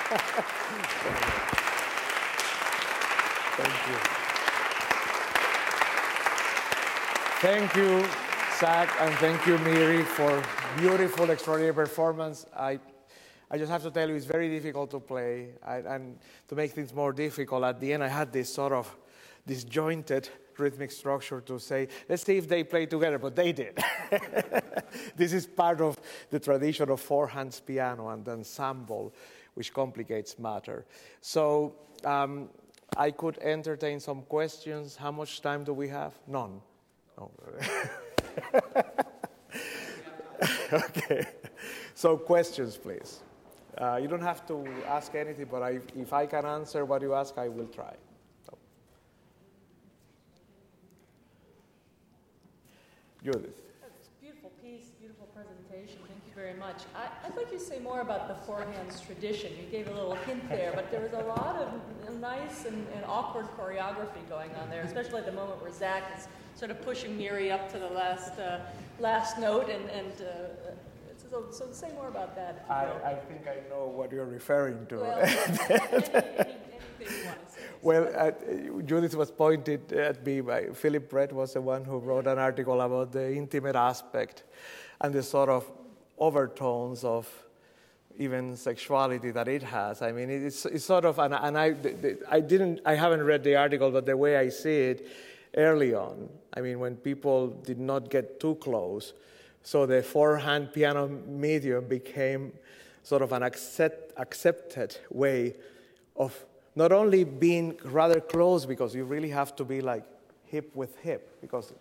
Thank you. Thank you, Zach, and thank you, Miri, for beautiful, extraordinary performance. I just have to tell you, it's very difficult to play. And to make things more difficult, at the end, I had this sort of disjointed rhythmic structure to say, let's see if they play together, but they did. This is part of the tradition of four-hands piano and ensemble, which complicates matter. So I could entertain some questions. How much time do we have? None. Oh. Okay. So questions, please. You don't have to ask anything, but if I can answer what you ask, I will try. So. Judith. It's a beautiful piece, beautiful presentation. Thank you very much. I'd like you to say more about the four-hands tradition. You gave a little hint there, but there was a lot of nice and awkward choreography going on there, especially at the moment where Zach is sort of pushing Miri up to the last note, so say more about that. I think I know what you're referring to. Well, anything you want to say. Well, Judith was pointed at me by Philip Brett was the one who wrote an article about the intimate aspect and the sort of overtones of even sexuality that it has. I mean, it's sort of, and I haven't read the article, but the way I see it early on, I mean, when people did not get too close, so the four-hand piano medium became sort of an accepted way of not only being rather close, because you really have to be like hip with hip, because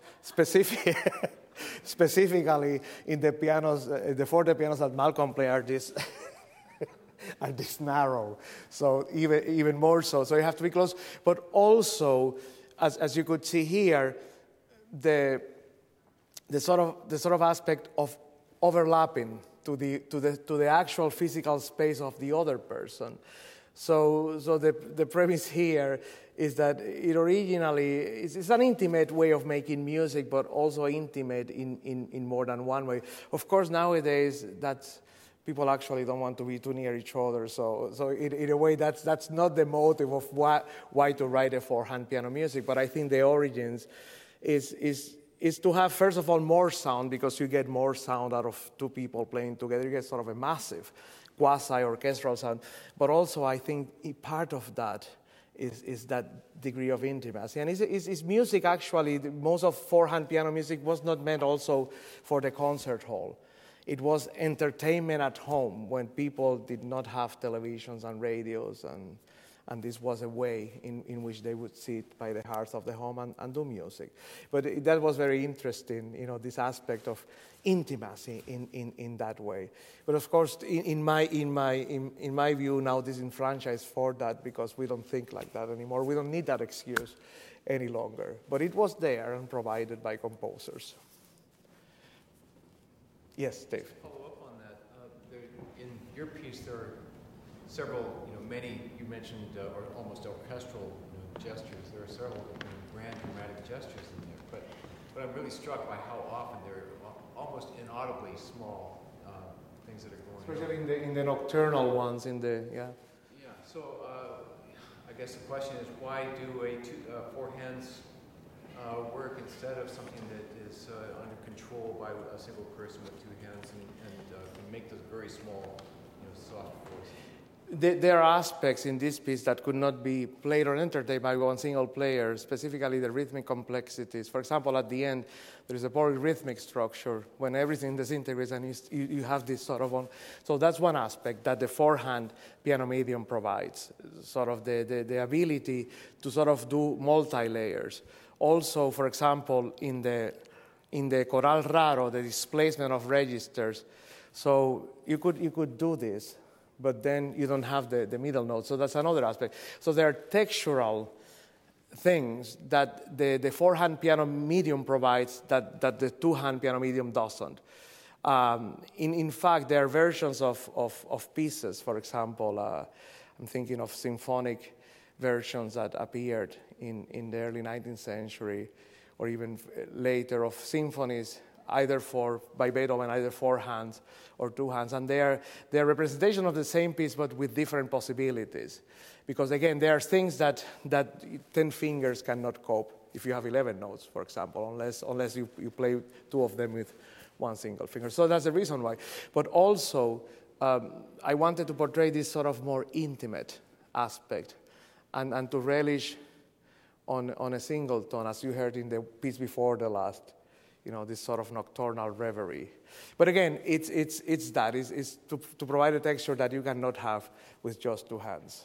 specifically in the pianos, the forte pianos that Malcolm played are this are this narrow, so even more so. So you have to be close, but also, as you could see here, the sort of aspect of overlapping to the actual physical space of the other person. So the premise here is that it originally it's an intimate way of making music, but also intimate in more than one way. Of course, nowadays people actually don't want to be too near each other. So in a way, that's not the motive of why to write a four-hand piano music. But I think the origins is to have, first of all, more sound, because you get more sound out of two people playing together. You get sort of a massive quasi-orchestral sound. But also, I think part of that is that degree of intimacy. And is music, actually, most of four-hand piano music was not meant also for the concert hall. It was entertainment at home when people did not have televisions and radios, and this was a way in which they would sit by the hearth of the home and do music. But that was very interesting, this aspect of intimacy in that way. But of course, in my view, now disenfranchised for that, because we don't think like that anymore. We don't need that excuse any longer. But it was there and provided by composers. Yes, Dave. Follow up on that. In your piece, there are several, many, you mentioned, or almost orchestral gestures. There are several grand dramatic gestures in there. But I'm really struck by how often they're almost inaudibly small things that are going on. Especially in the nocturnal ones, Yeah, so I guess the question is, why do four hands work instead of something that is under control by a single person with two hands and can make those very small, soft voices? There are aspects in this piece that could not be played or entertained by one single player, specifically the rhythmic complexities. For example, at the end, there is a polyrhythmic structure when everything disintegrates and you have this sort of one. So that's one aspect that the four-hand piano medium provides, sort of the ability to sort of do multi-layers. Also, for example, in the Coral Raro, the displacement of registers. So you could do this, but then you don't have the middle note. So that's another aspect. So there are textural things that the four-hand piano medium provides that the two-hand piano medium doesn't. In fact, there are versions of pieces. For example, I'm thinking of symphonic versions that appeared in the early 19th century, or even later, of symphonies by Beethoven, either 4 hands or 2 hands. And they're representation of the same piece, but with different possibilities. Because again, there are things that 10 fingers cannot cope if you have 11 notes, for example, unless you play 2 of them with 1 single finger. So that's the reason why. But also, I wanted to portray this sort of more intimate aspect and to relish on a single tone, as you heard in the piece before the last, this sort of nocturnal reverie. But again, it's to provide a texture that you cannot have with just 2 hands.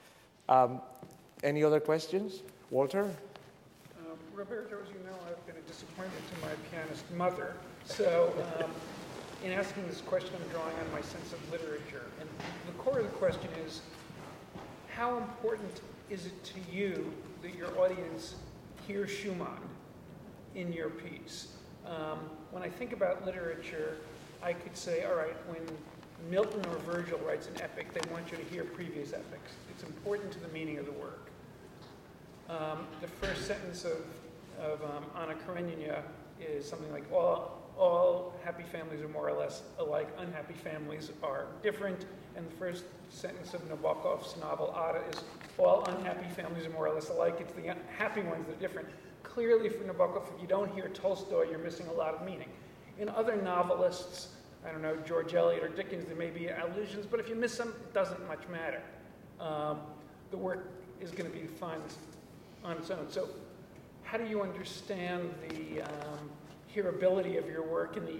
Any other questions? Walter? Roberto, as you know, I've been a disappointment to my pianist mother. So in asking this question, I'm drawing on my sense of literature. And the core of the question is, how important is it to you that your audience hear Schumann in your piece? When I think about literature, I could say, all right, when Milton or Virgil writes an epic, they want you to hear previous epics. It's important to the meaning of the work. The first sentence of Anna Karenina is something like, all happy families are more or less alike, unhappy families are different. And the first sentence of Nabokov's novel, Ada, is all unhappy families are more or less alike. It's the happy ones that are different. Clearly for Nabokov, if you don't hear Tolstoy, you're missing a lot of meaning. In other novelists, I don't know, George Eliot or Dickens, there may be allusions, but if you miss them, it doesn't much matter. The work is going to be fine on its own. So how do you understand the hearability of your work and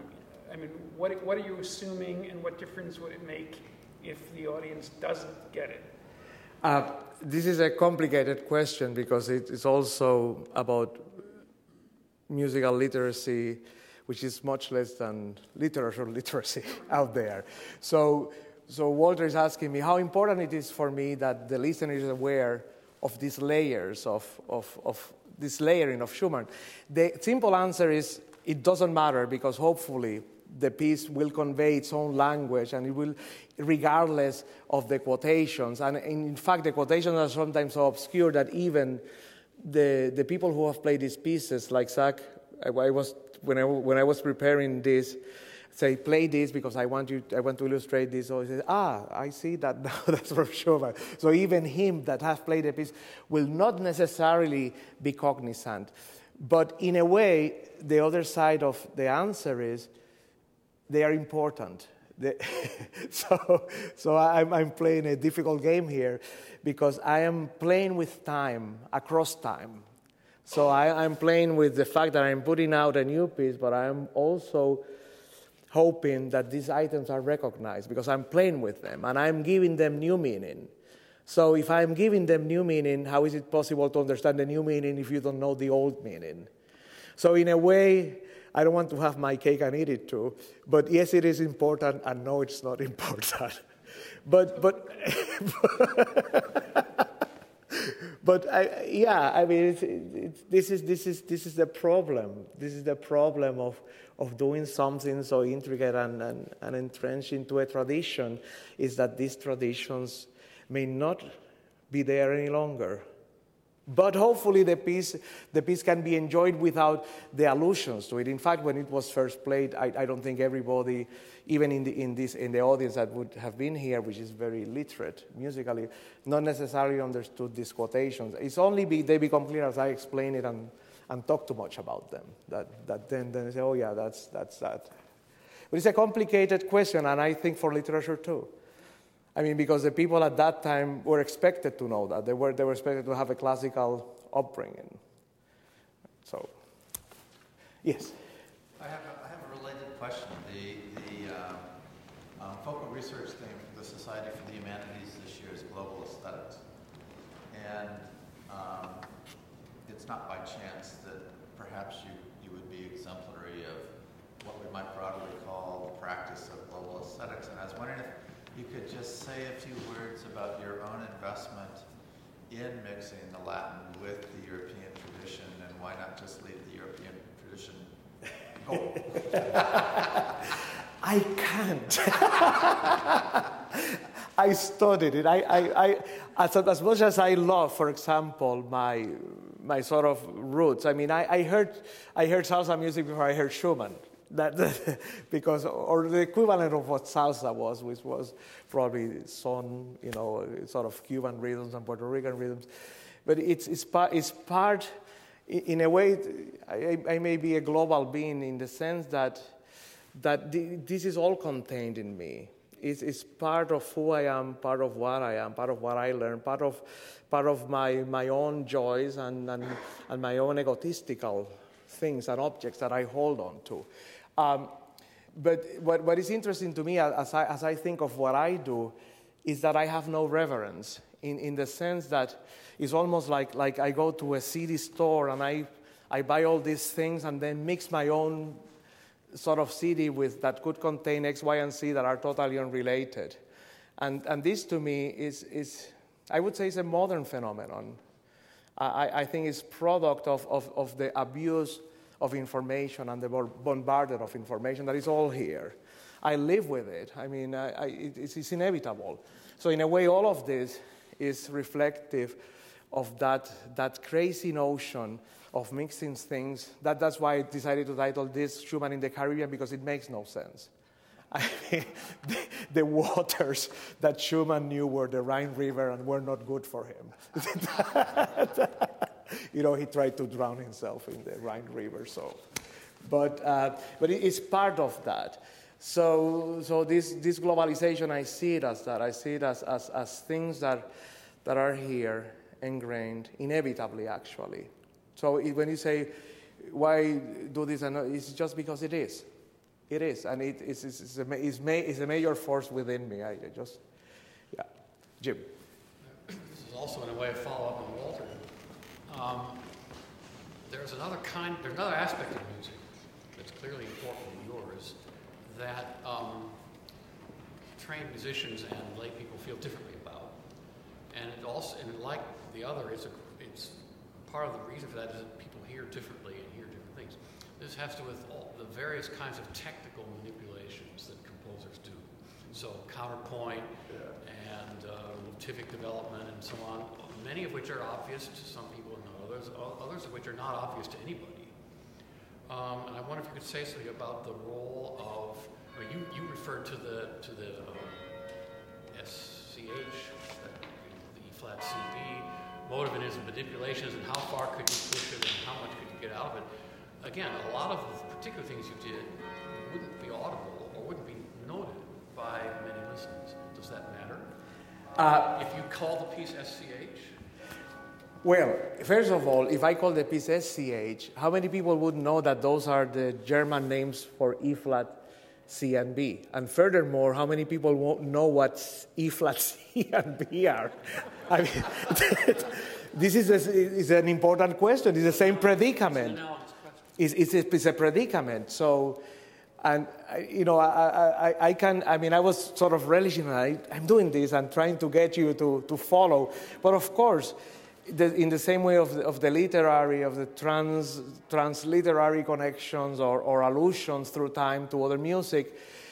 what are you assuming and what difference would it make if the audience doesn't get it? This is a complicated question because it's also about musical literacy, which is much less than literature literacy out there. So Walter is asking me how important it is for me that the listener is aware of these layers of this layering of Schumann. The simple answer is it doesn't matter because hopefully the piece will convey its own language and it will, regardless of the quotations. And in fact, the quotations are sometimes so obscure that even the people who have played these pieces, like Zach, when I was preparing this, say, play this because I want to illustrate this. So he says, I see that now, that's from Schumann. So even him that has played the piece will not necessarily be cognizant. But in a way, the other side of the answer is they are important. So I'm playing a difficult game here because I am playing with time, across time. So I'm playing with the fact that I'm putting out a new piece, but I'm also hoping that these items are recognized because I'm playing with them and I'm giving them new meaning. So if I'm giving them new meaning, how is it possible to understand the new meaning if you don't know the old meaning? So in a way, I don't want to have my cake and eat it too, but yes, it is important, and no, it's not important. But this is the problem. This is the problem of doing something so intricate and entrenched into a tradition, is that these traditions may not be there any longer. But hopefully the piece can be enjoyed without the allusions to it. In fact, when it was first played, I don't think everybody, even in the audience that would have been here, which is very literate musically, not necessarily understood these quotations. It's only they become clear as I explain it and talk too much about them. That then they say, oh yeah, that's that. But it's a complicated question, and I think for literature too. I mean, because the people at that time were expected to know that. They were expected to have a classical upbringing. So, yes? I have a related question. The focal research theme for the Society for the Humanities this year is global aesthetics. And it's not by chance that perhaps you would be exemplary of what we might broadly call the practice of global aesthetics. And I was wondering if you could just say a few words about your own investment in mixing the Latin with the European tradition, and why not just leave the European tradition go? I can't. I studied it. As much as I love, for example, my sort of roots. I mean, I heard salsa music before I heard Schumann. Because, or the equivalent of what salsa was, which was probably son, sort of Cuban rhythms and Puerto Rican rhythms. But it's part, in a way, I may be a global being in the sense that this is all contained in me. It's part of who I am, part of what I am, part of what I learn, part of my own joys and my own egotistical things and objects that I hold on to. But what is interesting to me as I think of what I do is that I have no reverence in the sense that it's almost like I go to a CD store and I buy all these things and then mix my own sort of CD with that could contain X, Y, and Z that are totally unrelated. And this to me is I would say, is a modern phenomenon. I think it's product of the abuse of information and the bombardment of information that is all here. I live with it. I mean, it's inevitable. So in a way, all of this is reflective of that crazy notion of mixing things. That's why I decided to title this Schumann in the Caribbean, because it makes no sense. I mean, the waters that Schumann knew were the Rhine River and were not good for him. He tried to drown himself in the Rhine River. So, but it's part of that. So this globalization, I see it as that. I see it as things that are here, ingrained, inevitably, actually. So when you say, why do this? It's just because it is. It is, and it's a major force within me. Jim. This is also in a way a follow-up on Walter. There's another aspect of music that's clearly important in yours that trained musicians and lay people feel differently about, and it also, and like the other, it's part of the reason for that is that people hear differently and hear different things. This has to do with all the various kinds of technical manipulations that composers do. So counterpoint and motivic development and so on, many of which are obvious to some people and others of which are not obvious to anybody. And I wonder if you could say something about the role of, you referred to the SCH, the E-flat CB, motivism, manipulations, and how far could you push it and how much could you get out of it. Again, a lot of the particular things you did wouldn't be audible or wouldn't be noted by many listeners. Does that matter? If you call the piece SCH? Well, first of all, if I call the piece SCH, how many people would know that those are the German names for E-flat, C, and B? And furthermore, how many people won't know what E-flat, C, and B are? I mean, this is an important question. It's the same predicament. It's a predicament. So, and I was sort of relishing. I'm doing this. I'm trying to get you to follow. But of course, in the same way of the literary, of the transliterary connections or allusions through time to other music,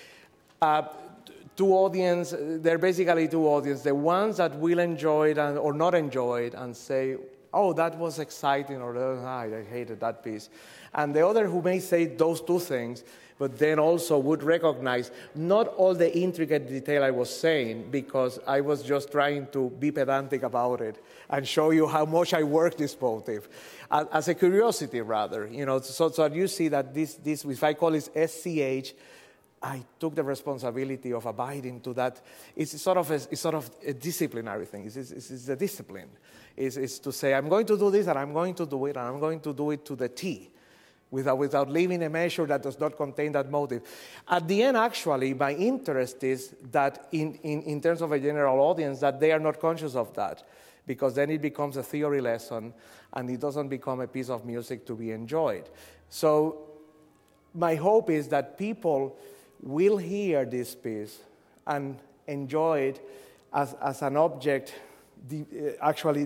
there are basically two audiences. The ones that will enjoy it or not enjoy it and say, oh, that was exciting, or I hated that piece. And the other who may say those two things, but then also would recognize not all the intricate detail I was saying, because I was just trying to be pedantic about it and show you how much I work this motive, as a curiosity rather. So you see that this, if I call it SCH, I took the responsibility of abiding to that. It's sort of a disciplinary thing. It's a discipline. It's to say, I'm going to do this, and I'm going to do it, and I'm going to do it to the T, without leaving a measure that does not contain that motive. At the end, actually, my interest is that in terms of a general audience, that they are not conscious of that, because then it becomes a theory lesson, and it doesn't become a piece of music to be enjoyed. So my hope is that people will hear this piece and enjoy it as an object actually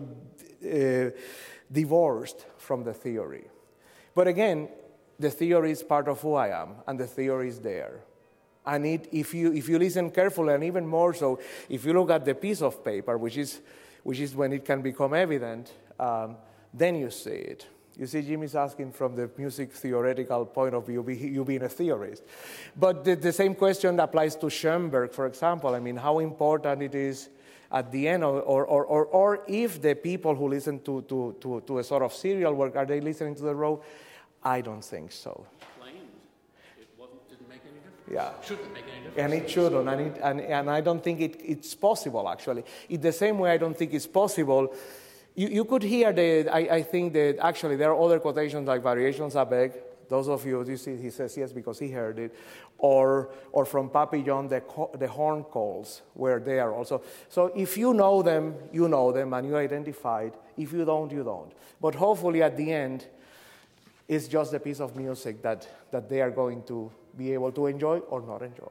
divorced from the theory. But again, the theory is part of who I am, and the theory is there. And if you listen carefully, and even more so, if you look at the piece of paper, which is when it can become evident, then you see it. You see, Jimmy's asking from the music theoretical point of view, you being a theorist. But the same question applies to Schoenberg, for example. I mean, how important it is at the end, or if the people who listen to a sort of serial work, are they listening to the road? I don't think so. Claimed it didn't make any difference. Yeah. Shouldn't make any difference. And it shouldn't, and I don't think it's possible, actually. In the same way, I don't think it's possible. You could hear I think that actually there are other quotations like Variations Avec. Those of you see, he says yes because he heard it. Or from Papillon, the horn calls were there also. So if you know them, and you identify it. If you don't, you don't. But hopefully at the end, it's just a piece of music that they are going to be able to enjoy or not enjoy.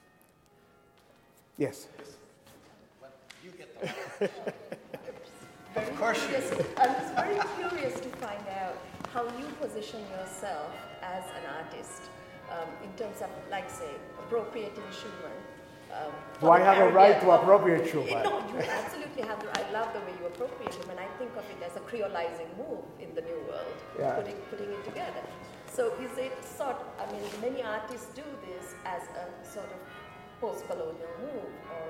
Yes? You get the Of course you do. I was very curious to find out how you position yourself as an artist in terms of, like, say, appropriating Schumann. Do I have a right to appropriate Schumann? No, you absolutely have the right. I love the way you appropriate him, and I think of it as a creolizing move in the New World, putting it together. So is it many artists do this as a sort of post-colonial move, or...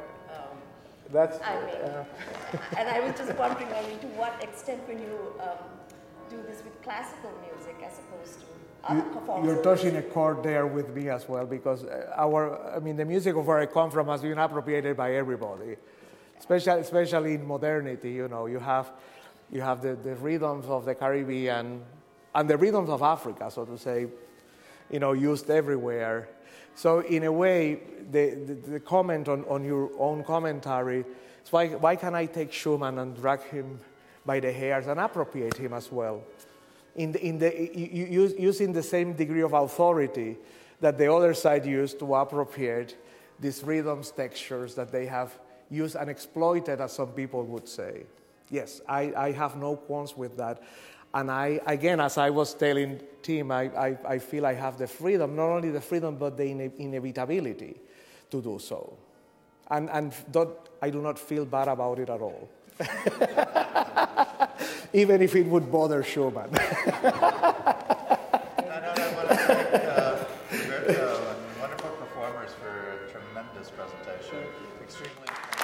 and I was just wondering, to what extent when you do this with classical music as opposed to other performances? You're touching a chord there with me as well, because the music of where I come from has been appropriated by everybody, especially in modernity. You have the rhythms of the Caribbean and the rhythms of Africa, so to say, used everywhere. So in a way, the comment on your own commentary is why can't I take Schumann and drag him by the hairs and appropriate him as well, using the same degree of authority that the other side used to appropriate these rhythms, textures that they have used and exploited, as some people would say. Yes, I have no qualms with that. And again, as I was telling Tim, I feel I have the freedom, not only the freedom, but the inevitability to do so. And I do not feel bad about it at all. Even if it would bother Schumann. I want to thank Roberto and wonderful performers for a tremendous presentation. Extremely